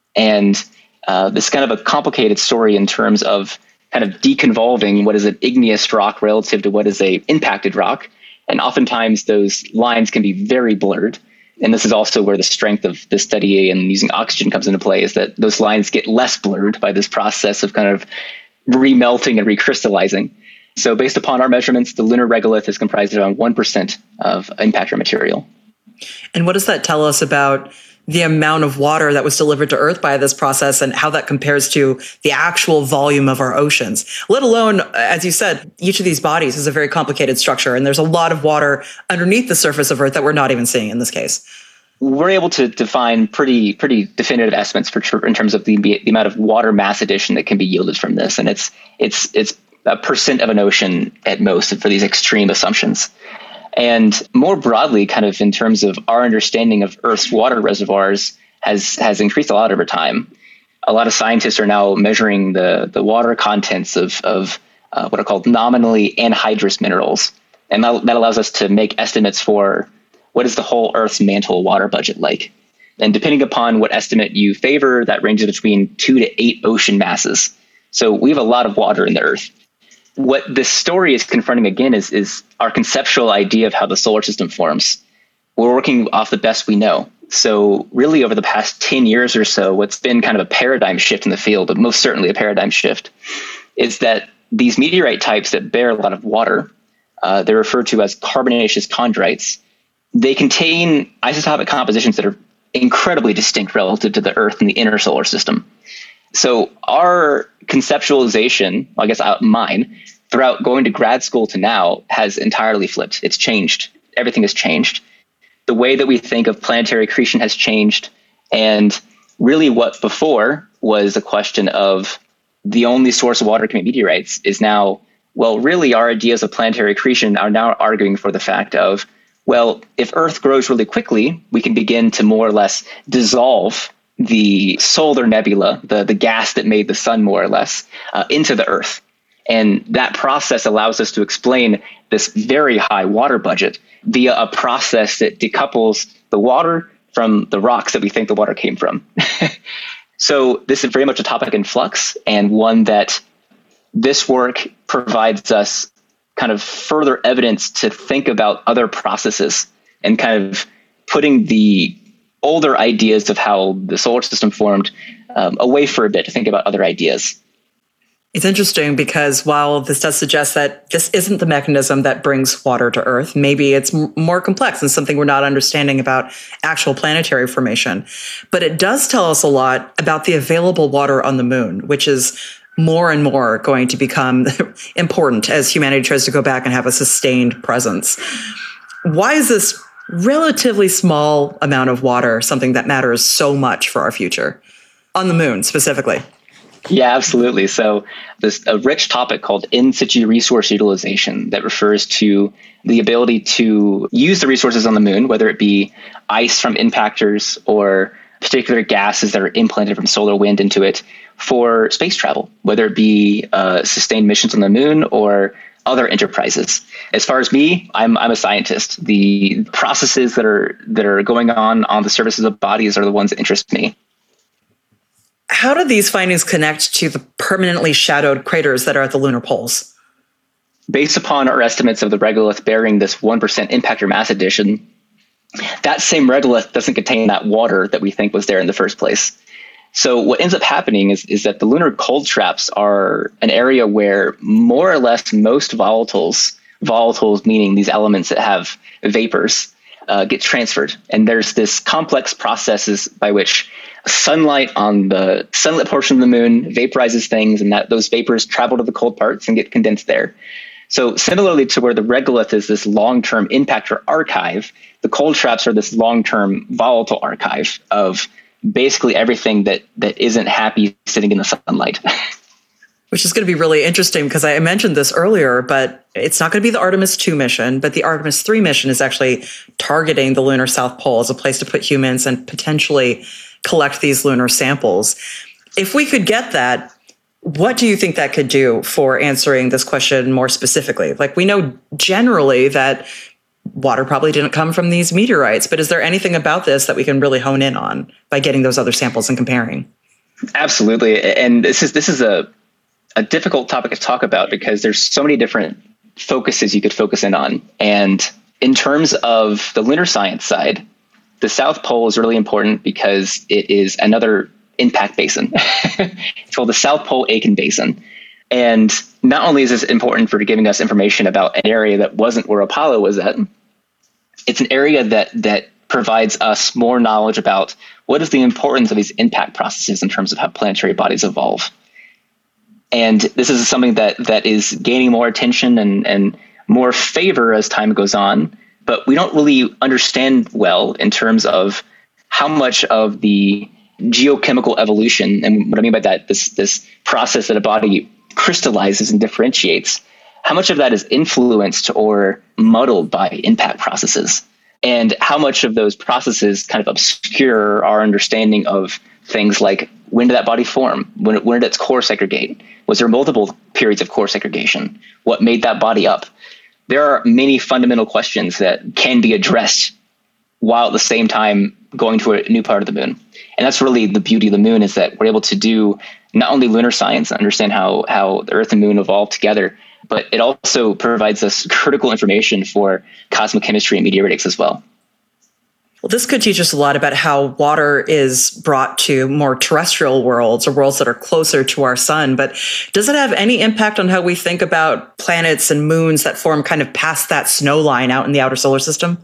Speaker 4: And uh, this is kind of a complicated story in terms of kind of deconvolving what is an igneous rock relative to what is a impacted rock. And oftentimes those lines can be very blurred. And this is also where the strength of this study and using oxygen comes into play, is that those lines get less blurred by this process of kind of remelting and recrystallizing. So based upon our measurements, the lunar regolith is comprised of around one percent of impactor material.
Speaker 1: And what does that tell us about the amount of water that was delivered to Earth by this process and how that compares to the actual volume of our oceans? Let alone, as you said, each of these bodies is a very complicated structure, and there's a lot of water underneath the surface of Earth that we're not even seeing in this case.
Speaker 4: We're able to define pretty pretty definitive estimates for in terms of the, the amount of water mass addition that can be yielded from this, and it's it's it's a percent of an ocean at most for these extreme assumptions. And more broadly, kind of in terms of our understanding of Earth's water reservoirs has has increased a lot over time. A lot of scientists are now measuring the, the water contents of, of uh, what are called nominally anhydrous minerals. And that, that allows us to make estimates for what is the whole Earth's mantle water budget like. And depending upon what estimate you favor, that ranges between two to eight ocean masses. So we have a lot of water in the Earth. What this story is confronting again is, is our conceptual idea of how the solar system forms. We're working off the best we know. So really over the past ten years or so, what's been kind of a paradigm shift in the field, but most certainly a paradigm shift, is that these meteorite types that bear a lot of water, uh, they're referred to as carbonaceous chondrites. They contain isotopic compositions that are incredibly distinct relative to the Earth and the inner solar system. So our conceptualization, I guess mine, throughout going to grad school to now has entirely flipped. It's changed. Everything has changed. The way that we think of planetary accretion has changed. And really what before was a question of the only source of water can be meteorites is now, well, really our ideas of planetary accretion are now arguing for the fact of, well, if Earth grows really quickly, we can begin to more or less dissolve the solar nebula, the, the gas that made the sun more or less, uh, into the Earth. And that process allows us to explain this very high water budget via a process that decouples the water from the rocks that we think the water came from. So this is very much a topic in flux, and one that this work provides us kind of further evidence to think about other processes and kind of putting the older ideas of how the solar system formed um, away for a bit to think about other ideas.
Speaker 1: It's interesting because while this does suggest that this isn't the mechanism that brings water to Earth, maybe it's m- more complex and something we're not understanding about actual planetary formation. But it does tell us a lot about the available water on the moon, which is more and more going to become important as humanity tries to go back and have a sustained presence. Why is this relatively small amount of water, something that matters so much for our future, on the moon specifically.
Speaker 4: Yeah, absolutely. So there's a rich topic called in situ resource utilization that refers to the ability to use the resources on the moon, whether it be ice from impactors or particular gases that are implanted from solar wind into it for space travel, whether it be uh, sustained missions on the moon or other enterprises. As far as me, I'm I'm a scientist. The processes that are that are going on on the surfaces of bodies are the ones that interest me.
Speaker 1: How do these findings connect to the permanently shadowed craters that are at the lunar poles?
Speaker 4: Based upon our estimates of the regolith bearing this one percent impactor mass addition, that same regolith doesn't contain that water that we think was there in the first place. So what ends up happening is, is that the lunar cold traps are an area where more or less most volatiles, volatiles meaning these elements that have vapors, uh, get transferred. And there's this complex processes by which sunlight on the sunlit portion of the moon vaporizes things, and that those vapors travel to the cold parts and get condensed there. So similarly to where the regolith is this long-term impactor archive, the cold traps are this long-term volatile archive of basically everything that that isn't happy sitting in the sunlight.
Speaker 1: Which is going to be really interesting because I mentioned this earlier, but it's not going to be the Artemis two mission, but the Artemis three mission is actually targeting the lunar South Pole as a place to put humans and potentially collect these lunar samples. If we could get that, what do you think that could do for answering this question more specifically? Like, we know generally that water probably didn't come from these meteorites, but is there anything about this that we can really hone in on by getting those other samples and comparing?
Speaker 4: Absolutely. And this is this is a, a difficult topic to talk about because there's so many different focuses you could focus in on. And in terms of the lunar science side, the South Pole is really important because it is another impact basin. It's called the South Pole Aitken Basin. And not only is this important for giving us information about an area that wasn't where Apollo was at, it's an area that that provides us more knowledge about what is the importance of these impact processes in terms of how planetary bodies evolve. And this is something that that is gaining more attention and, and more favor as time goes on, but we don't really understand well in terms of how much of the geochemical evolution, and what I mean by that, this this process that a body crystallizes and differentiates, how much of that is influenced or muddled by impact processes, and how much of those processes kind of obscure our understanding of things like when did that body form? When, when did its core segregate? Was there multiple periods of core segregation? What made that body up? There are many fundamental questions that can be addressed while at the same time going to a new part of the moon. And that's really the beauty of the moon, is that we're able to do not only lunar science, understand how, how the Earth and moon evolved together, but it also provides us critical information for cosmic chemistry and meteoritics as well.
Speaker 1: Well, this could teach us a lot about how water is brought to more terrestrial worlds or worlds that are closer to our sun. But does it have any impact on how we think about planets and moons that form kind of past that snow line out in the outer solar system?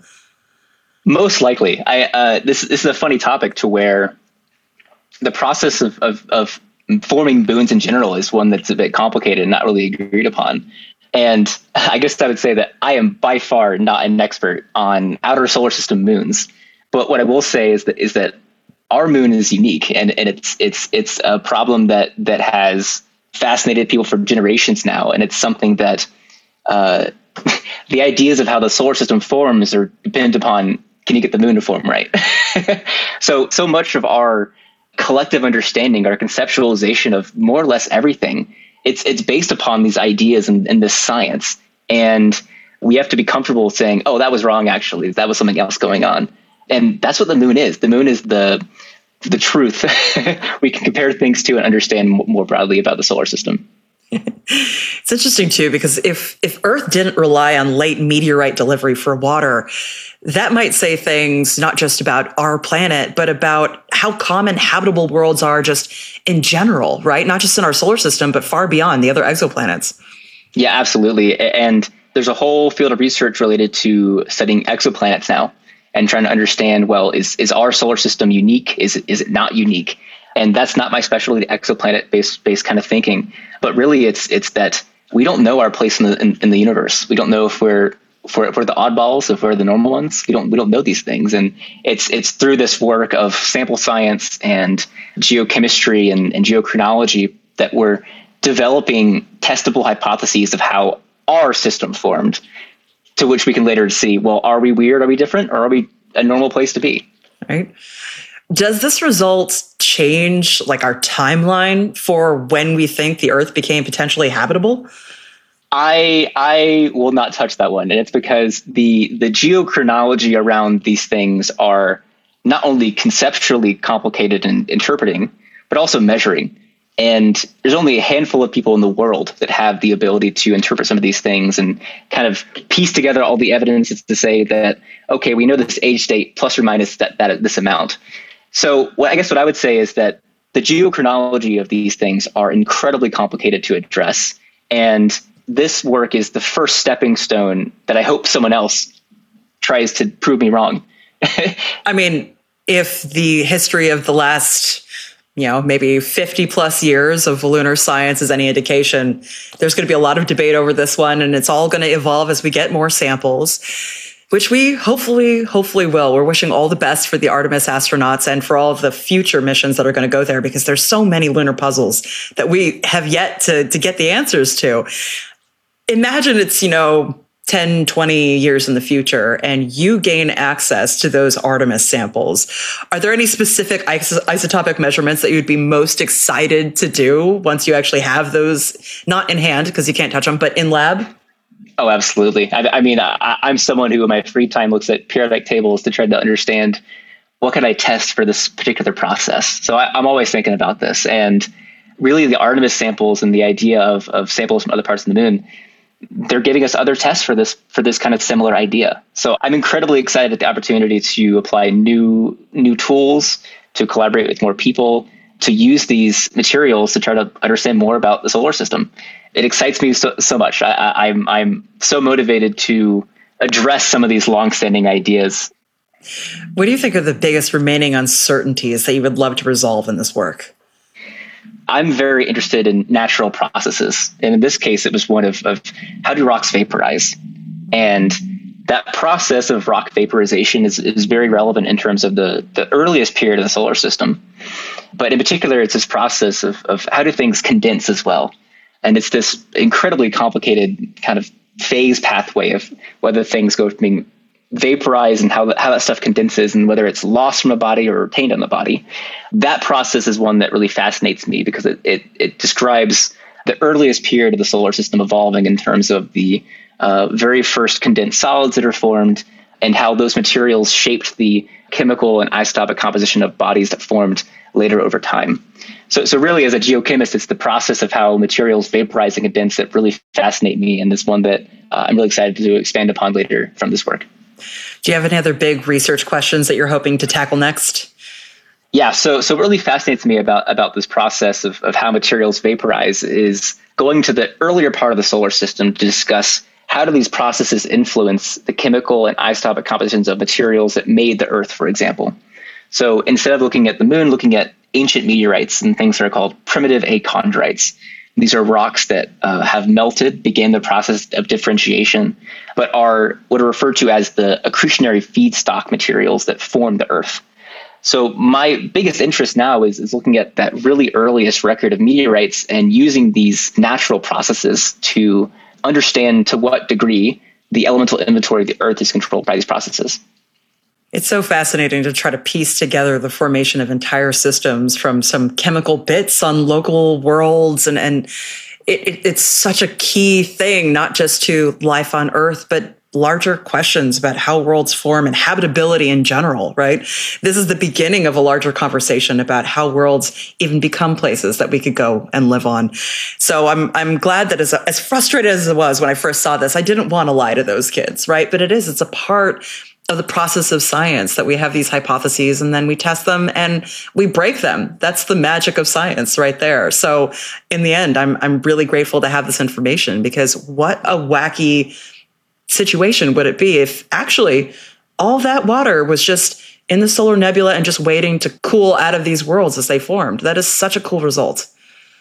Speaker 4: Most likely. I, uh, this, this is a funny topic to where the process of, of, of forming moons in general is one that's a bit complicated and not really agreed upon. And I guess I would say that I am by far not an expert on outer solar system moons. But what I will say is that is that our moon is unique, and, and it's it's it's a problem that that has fascinated people for generations now, and it's something that uh, the ideas of how the solar system forms are dependent upon, can you get the moon to form right? so so much of our collective understanding, our conceptualization of more or less everything, it's it's based upon these ideas and, and this science, and we have to be comfortable saying, oh, that was wrong, actually, that was something else going on. And that's what the moon is. The moon is the the truth we can compare things to and understand more broadly about the solar system.
Speaker 1: It's interesting, too, because if, if Earth didn't rely on late meteorite delivery for water, that might say things not just about our planet, but about how common habitable worlds are just in general, right? Not just in our solar system, but far beyond the other exoplanets.
Speaker 4: Yeah, absolutely. And there's a whole field of research related to studying exoplanets now, and trying to understand, well, is is our solar system unique? Is it, is it not unique? And that's not my specialty, exoplanet based based kind of thinking. But really, it's it's that we don't know our place in the in, in the universe. We don't know if we're for for the oddballs, if we're the normal ones, we don't we don't know these things. And it's it's through this work of sample science and geochemistry and, and geochronology that we're developing testable hypotheses of how our system formed, to which we can later see, well, are we weird? Are we different? Or are we a normal place to be?
Speaker 1: Right. Does this result change like our timeline for when we think the Earth became potentially habitable?
Speaker 4: I I will not touch that one. And it's because the the geochronology around these things are not only conceptually complicated in interpreting, but also measuring. And there's only a handful of people in the world that have the ability to interpret some of these things and kind of piece together all the evidence to say that, okay, we know this age state plus or minus that, that this amount. So what I guess what I would say is that the geochronology of these things are incredibly complicated to address. And this work is the first stepping stone that I hope someone else tries to prove me wrong.
Speaker 1: I mean, if the history of the last, you know, maybe fifty plus years of lunar science is any indication, there's going to be a lot of debate over this one, and it's all going to evolve as we get more samples, which we hopefully, hopefully will. We're wishing all the best for the Artemis astronauts and for all of the future missions that are going to go there, because there's so many lunar puzzles that we have yet to, to get the answers to. Imagine it's, you know, ten, twenty years in the future, and you gain access to those Artemis samples. Are there any specific is- isotopic measurements that you'd be most excited to do once you actually have those, not in hand because you can't touch them, but in lab?
Speaker 4: Oh, absolutely. I, I mean, I, I'm someone who in my free time looks at periodic tables to try to understand what can I test for this particular process. So I, I'm always thinking about this. And really the Artemis samples and the idea of, of samples from other parts of the moon, they're giving us other tests for this for this kind of similar idea. So I'm incredibly excited at the opportunity to apply new new tools, to collaborate with more people, to use these materials to try to understand more about the solar system. It excites me so, so much. I, I, I'm I'm so motivated to address some of these longstanding ideas.
Speaker 1: What do you think are the biggest remaining uncertainties that you would love to resolve in this work?
Speaker 4: I'm very interested in natural processes. And in this case, it was one of, of how do rocks vaporize? And that process of rock vaporization is, is very relevant in terms of the, the earliest period of the solar system. But in particular, it's this process of, of how do things condense as well? And it's this incredibly complicated kind of phase pathway of whether things go from being vaporized and how, how that stuff condenses and whether it's lost from a body or retained on the body. That process is one that really fascinates me because it, it, it describes the earliest period of the solar system evolving in terms of the uh, very first condensed solids that are formed and how those materials shaped the chemical and isotopic composition of bodies that formed later over time. So, so really, as a geochemist, it's the process of how materials vaporize and condense that really fascinate me, and is one that uh, I'm really excited to expand upon later from this work.
Speaker 1: Do you have any other big research questions that you're hoping to tackle next?
Speaker 4: Yeah, so so what really fascinates me about, about this process of, of how materials vaporize is going to the earlier part of the solar system to discuss how do these processes influence the chemical and isotopic compositions of materials that made the Earth, for example. So instead of looking at the moon, looking at ancient meteorites and things that are called primitive achondrites. These are rocks that uh, have melted, began the process of differentiation, but are what are referred to as the accretionary feedstock materials that form the Earth. So my biggest interest now is, is looking at that really earliest record of meteorites and using these natural processes to understand to what degree the elemental inventory of the Earth is controlled by these processes.
Speaker 1: It's so fascinating to try to piece together the formation of entire systems from some chemical bits on local worlds. And, and it, it, it's such a key thing, not just to life on Earth, but larger questions about how worlds form and habitability in general, right? This is the beginning of a larger conversation about how worlds even become places that we could go and live on. So I'm I'm glad that as, as frustrated as it was when I first saw this, I didn't want to lie to those kids, right? But it is, it's a part of the process of science that we have these hypotheses and then we test them and we break them. That's the magic of science right there. So in the end, I'm I'm really grateful to have this information, because what a wacky situation would it be if actually all that water was just in the solar nebula and just waiting to cool out of these worlds as they formed. That is such a cool result.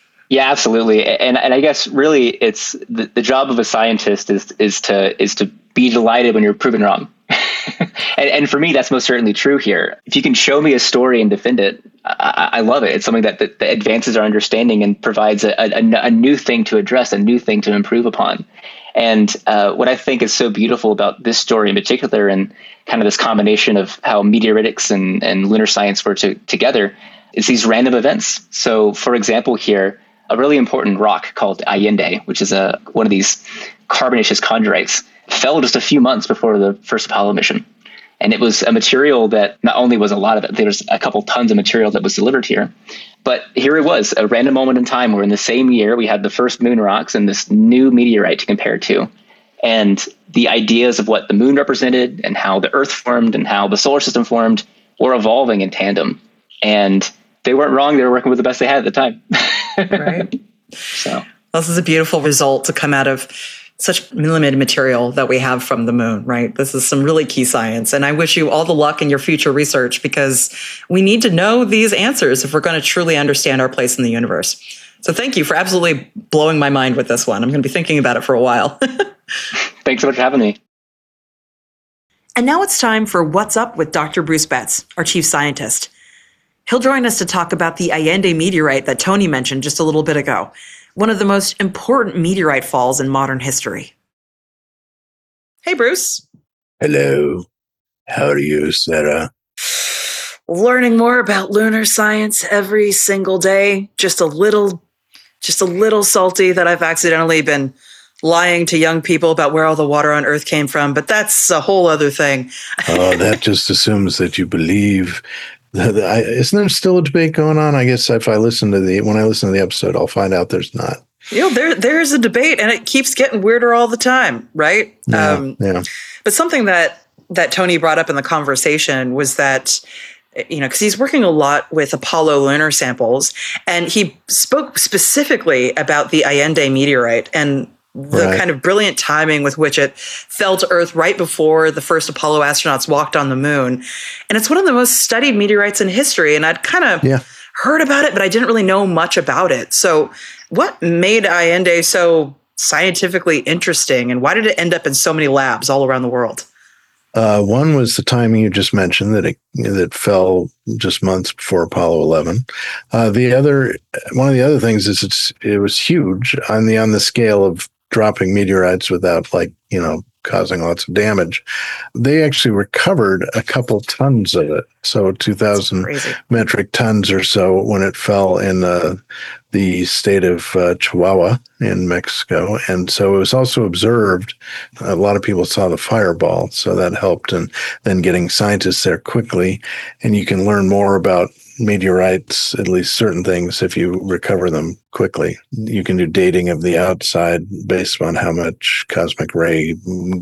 Speaker 4: Yeah, absolutely. And and I guess really it's the, the job of a scientist is is to is to be delighted when you're proven wrong. and, and for me, that's most certainly true here. If you can show me a story and defend it, I, I love it. It's something that, that, that advances our understanding and provides a, a, a new thing to address, a new thing to improve upon. And uh, what I think is so beautiful about this story in particular, and kind of this combination of how meteoritics and, and lunar science were to, together, is these random events. So, for example, here, a really important rock called Allende, which is a one of these carbonaceous chondrites, fell just a few months before the first Apollo mission. And it was a material that not only was a lot of it, there was a couple tons of material that was delivered here, but here it was, a random moment in time where in the same year we had the first moon rocks and this new meteorite to compare to. And the ideas of what the moon represented and how the Earth formed and how the solar system formed were evolving in tandem. And they weren't wrong. They were working with the best they had at the time.
Speaker 1: Right.
Speaker 4: So
Speaker 1: this is a beautiful result to come out of such limited material that we have from the moon, right? This is some really key science. And I wish you all the luck in your future research, because we need to know these answers if we're going to truly understand our place in the universe. So thank you for absolutely blowing my mind with this one. I'm going to be thinking about it for a while.
Speaker 4: Thanks so much for having me.
Speaker 1: And now it's time for What's Up with Doctor Bruce Betts, our chief scientist. He'll join us to talk about the Allende meteorite that Tony mentioned just a little bit ago, one of the most important meteorite falls in modern history. Hey, Bruce.
Speaker 5: Hello. How are you, Sarah?
Speaker 1: Learning more about lunar science every single day. Just a little, just a little salty that I've accidentally been lying to young people about where all the water on Earth came from, but that's a whole other thing.
Speaker 5: Oh, that just assumes that you believe. The, the, I, isn't there still a debate going on? I guess if I listen to the when I listen to the episode, I'll find out there's not.
Speaker 1: You know, there there is a debate, and it keeps getting weirder all the time, right?
Speaker 5: Yeah,
Speaker 1: um,
Speaker 5: yeah.
Speaker 1: But something that that Tony brought up in the conversation was that, you know, because he's working a lot with Apollo lunar samples, and he spoke specifically about the Allende meteorite and the
Speaker 5: Right.
Speaker 1: kind of brilliant timing with which it fell to Earth right before the first Apollo astronauts walked on the moon. And it's one of the most studied meteorites in history. And I'd kind of
Speaker 5: Yeah.
Speaker 1: heard about it, but I didn't really know much about it. So what made Allende so scientifically interesting, and why did it end up in so many labs all around the world?
Speaker 5: Uh, one was the timing you just mentioned, that it that fell just months before Apollo eleven. Uh, the other, one of the other things is it's it was huge on the on the scale of dropping meteorites without, like, you know, causing lots of damage. They actually recovered a couple tons of it, so two thousand
Speaker 1: Crazy.
Speaker 5: metric tons or so when it fell in uh, the state of uh, Chihuahua in Mexico. And so it was also observed. A lot of people saw the fireball, so that helped. And then getting scientists there quickly. And you can learn more about meteorites, at least certain things, if you recover them quickly. You can do dating of the outside based on how much cosmic ray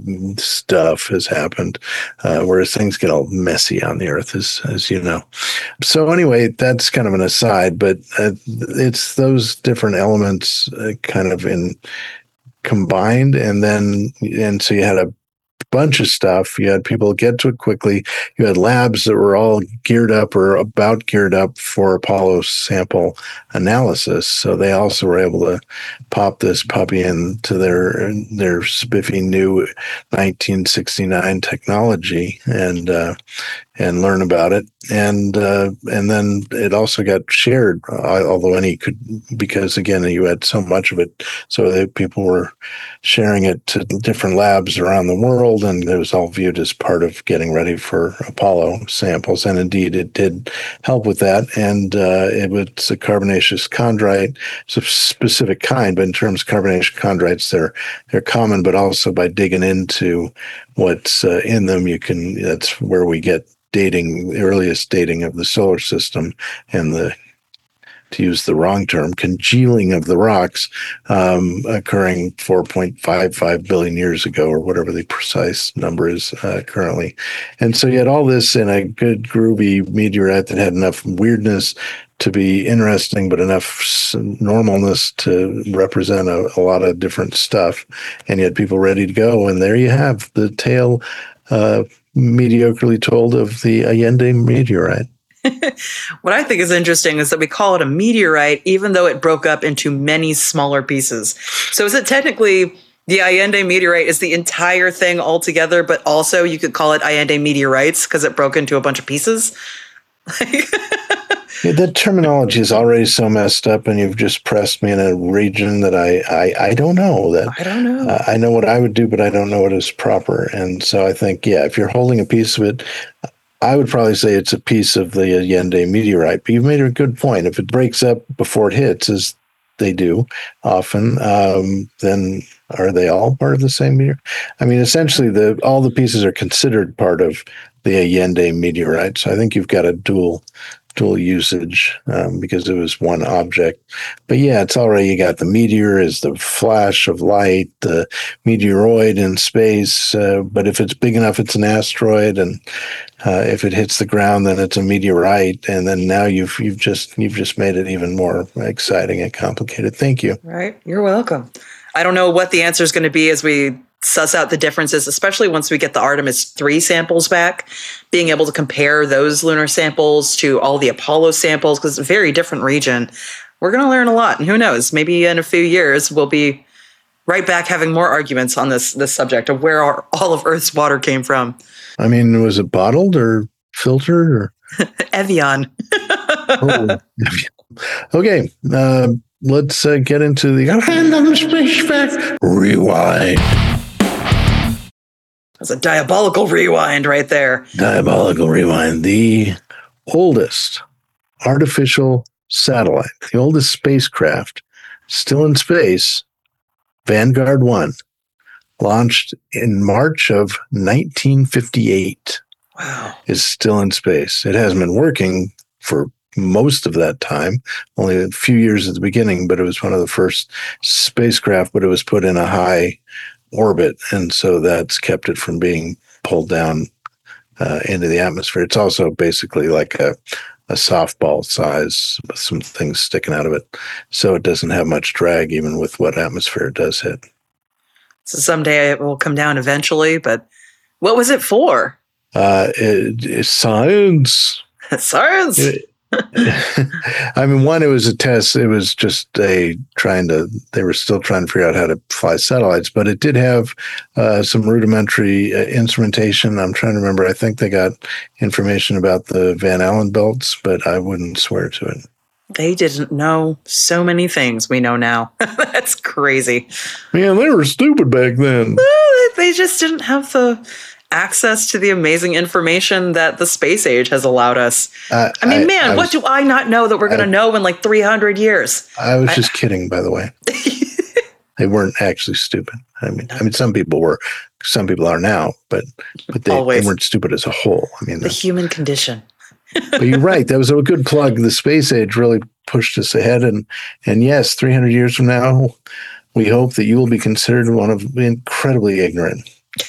Speaker 5: stuff has happened, uh, whereas things get all messy on the Earth, as, as you know. So anyway, that's kind of an aside, but uh, it's those different elements uh, kind of in combined, and then and so you had a bunch of stuff. You had people get to it quickly. You had labs that were all geared up or about geared up for Apollo sample analysis. So they also were able to pop this puppy into their their spiffy new nineteen sixty-nine technology and uh, and learn about it. And uh, and then it also got shared, uh, although any could, because again, you had so much of it. So that people were sharing it to different labs around the world, and it was all viewed as part of getting ready for Apollo samples. And indeed, it did help with that. And uh, it was a carbonaceous chondrite. It's a specific kind, but in terms of carbonaceous chondrites, they're they're common. But also by digging into what's uh, in them, you can. That's where we get dating, the earliest dating of the solar system, and the, to use the wrong term, congealing of the rocks um, occurring four point five five billion years ago, or whatever the precise number is uh, currently. And so you had all this in a good, groovy meteorite that had enough weirdness to be interesting, but enough normalness to represent a, a lot of different stuff. And you had people ready to go. And there you have the tale uh, mediocrely told of the Allende meteorite.
Speaker 1: What I think is interesting is that we call it a meteorite, even though it broke up into many smaller pieces. So is it technically The Allende meteorite is the entire thing altogether, but also you could call it Allende meteorites because it broke into a bunch of pieces.
Speaker 5: Yeah, that terminology is already so messed up, and you've just pressed me in a region that I I, I don't know. That
Speaker 1: I don't know.
Speaker 5: Uh, I know what I would do, but I don't know what is proper. And so I think, yeah, if you're holding a piece of it, I would probably say it's a piece of the Allende meteorite. But you've made a good point. If it breaks up before it hits, as they do often, um, then are they all part of the same meteor? I mean, essentially, the all the pieces are considered part of the Allende meteorite. So I think you've got a dual dual usage um, because it was one object. But yeah, it's already, you got the meteor is the flash of light, the meteoroid in space. Uh, but if it's big enough, it's an asteroid. And uh, if it hits the ground, then it's a meteorite. And then now you've you've just you've just made it even more exciting and complicated. Thank you.
Speaker 1: Right. You're welcome. I don't know what the answer is going to be as we suss out the differences, especially once we get the Artemis three samples back, being able to compare those lunar samples to all the Apollo samples, because it's a very different region. We're going to learn a lot. And who knows, maybe in a few years, we'll be right back having more arguments on this, this subject of where our, all of Earth's water came from.
Speaker 5: I mean, was it bottled or filtered or?
Speaker 1: Evian.
Speaker 5: Oh, okay. Uh, let's uh, get into the random space fact rewind.
Speaker 1: That's a diabolical rewind right there.
Speaker 5: Diabolical rewind. The oldest artificial satellite, the oldest spacecraft still in space, Vanguard one, launched in March of nineteen fifty-eight.
Speaker 1: Wow.
Speaker 5: Is still in space. It hasn't been working for most of that time, only a few years at the beginning, but it was one of the first spacecraft, but it was put in a high orbit, and so that's kept it from being pulled down uh, into the atmosphere. It's also basically like a, a softball size with some things sticking out of it, so it doesn't have much drag even with what atmosphere it does hit.
Speaker 1: So someday it will come down eventually, but what was it for?
Speaker 5: Uh, it, it's science.
Speaker 1: Science.
Speaker 5: It, I mean, one, it was a test. It was just a trying to, they were still trying to figure out how to fly satellites, but it did have uh, some rudimentary uh, instrumentation. I'm trying to remember. I think they got information about the Van Allen belts, but I wouldn't swear to it.
Speaker 1: They didn't know so many things we know now. That's crazy.
Speaker 5: Man, they were stupid back then.
Speaker 1: They just didn't have the access to the amazing information that the space age has allowed us. Uh, I mean, I, man, I was, what do I not know that we're going to know in like three hundred years?
Speaker 5: I was I, just kidding, by the way. They weren't actually stupid. I mean, I mean, some people were, some people are now, but but they, they weren't stupid as a whole. I mean,
Speaker 1: the human condition.
Speaker 5: But you're right. That was a good plug. The space age really pushed us ahead, and and yes, three hundred years from now, we hope that you will be considered one of the incredibly ignorant.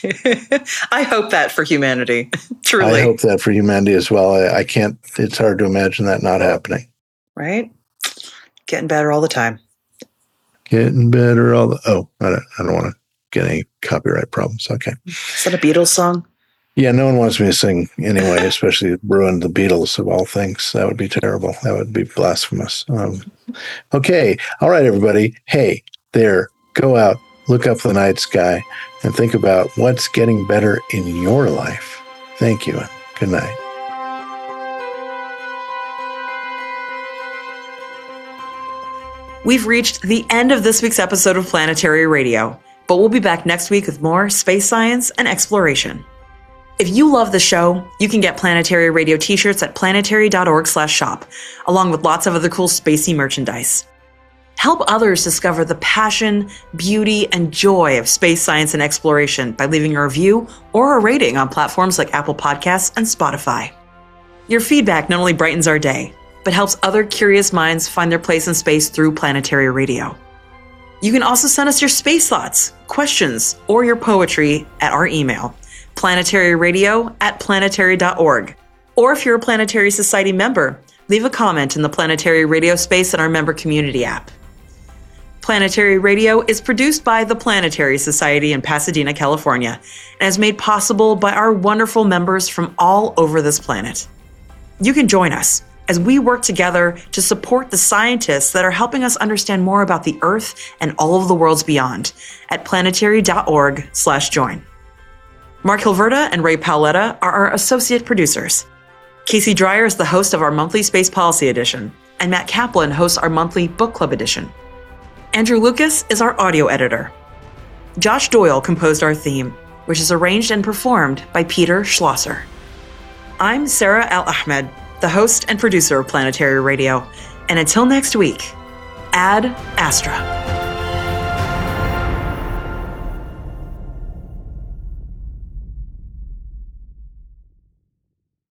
Speaker 1: I hope that for humanity, truly.
Speaker 5: I hope that for humanity as well. I, I can't, it's hard to imagine that not happening.
Speaker 1: Right? Getting better all the time.
Speaker 5: Getting better all the, oh, I don't, I don't want to get any copyright problems. Okay.
Speaker 1: Is that a Beatles song?
Speaker 5: Yeah, no one wants me to sing anyway, especially ruin the Beatles of all things. That would be terrible. That would be blasphemous. Um, okay. All right, everybody. Hey, there, go out, look up the night sky, and think about what's getting better in your life. Thank you, and good night.
Speaker 1: We've reached the end of this week's episode of Planetary Radio, but we'll be back next week with more space science and exploration. If you love the show, you can get Planetary Radio t-shirts at planetary.org slash shop, along with lots of other cool spacey merchandise. Help others discover the passion, beauty, and joy of space science and exploration by leaving a review or a rating on platforms like Apple Podcasts and Spotify. Your feedback not only brightens our day, but helps other curious minds find their place in space through Planetary Radio. You can also send us your space thoughts, questions, or your poetry at our email, planetaryradio at planetary dot org. Or if you're a Planetary Society member, leave a comment in the Planetary Radio space in our member community app. Planetary Radio is produced by the Planetary Society in Pasadena, California, and is made possible by our wonderful members from all over this planet. You can join us as we work together to support the scientists that are helping us understand more about the Earth and all of the worlds beyond at planetary.org slash join. Mark Hilverda and Ray Paoletta are our associate producers. Casey Dreyer is the host of our monthly Space Policy Edition, and Matt Kaplan hosts our monthly Book Club Edition. Andrew Lucas is our audio editor. Josh Doyle composed our theme, which is arranged and performed by Peter Schlosser. I'm Sarah Al-Ahmed, the host and producer of Planetary Radio, and until next week, Ad Astra.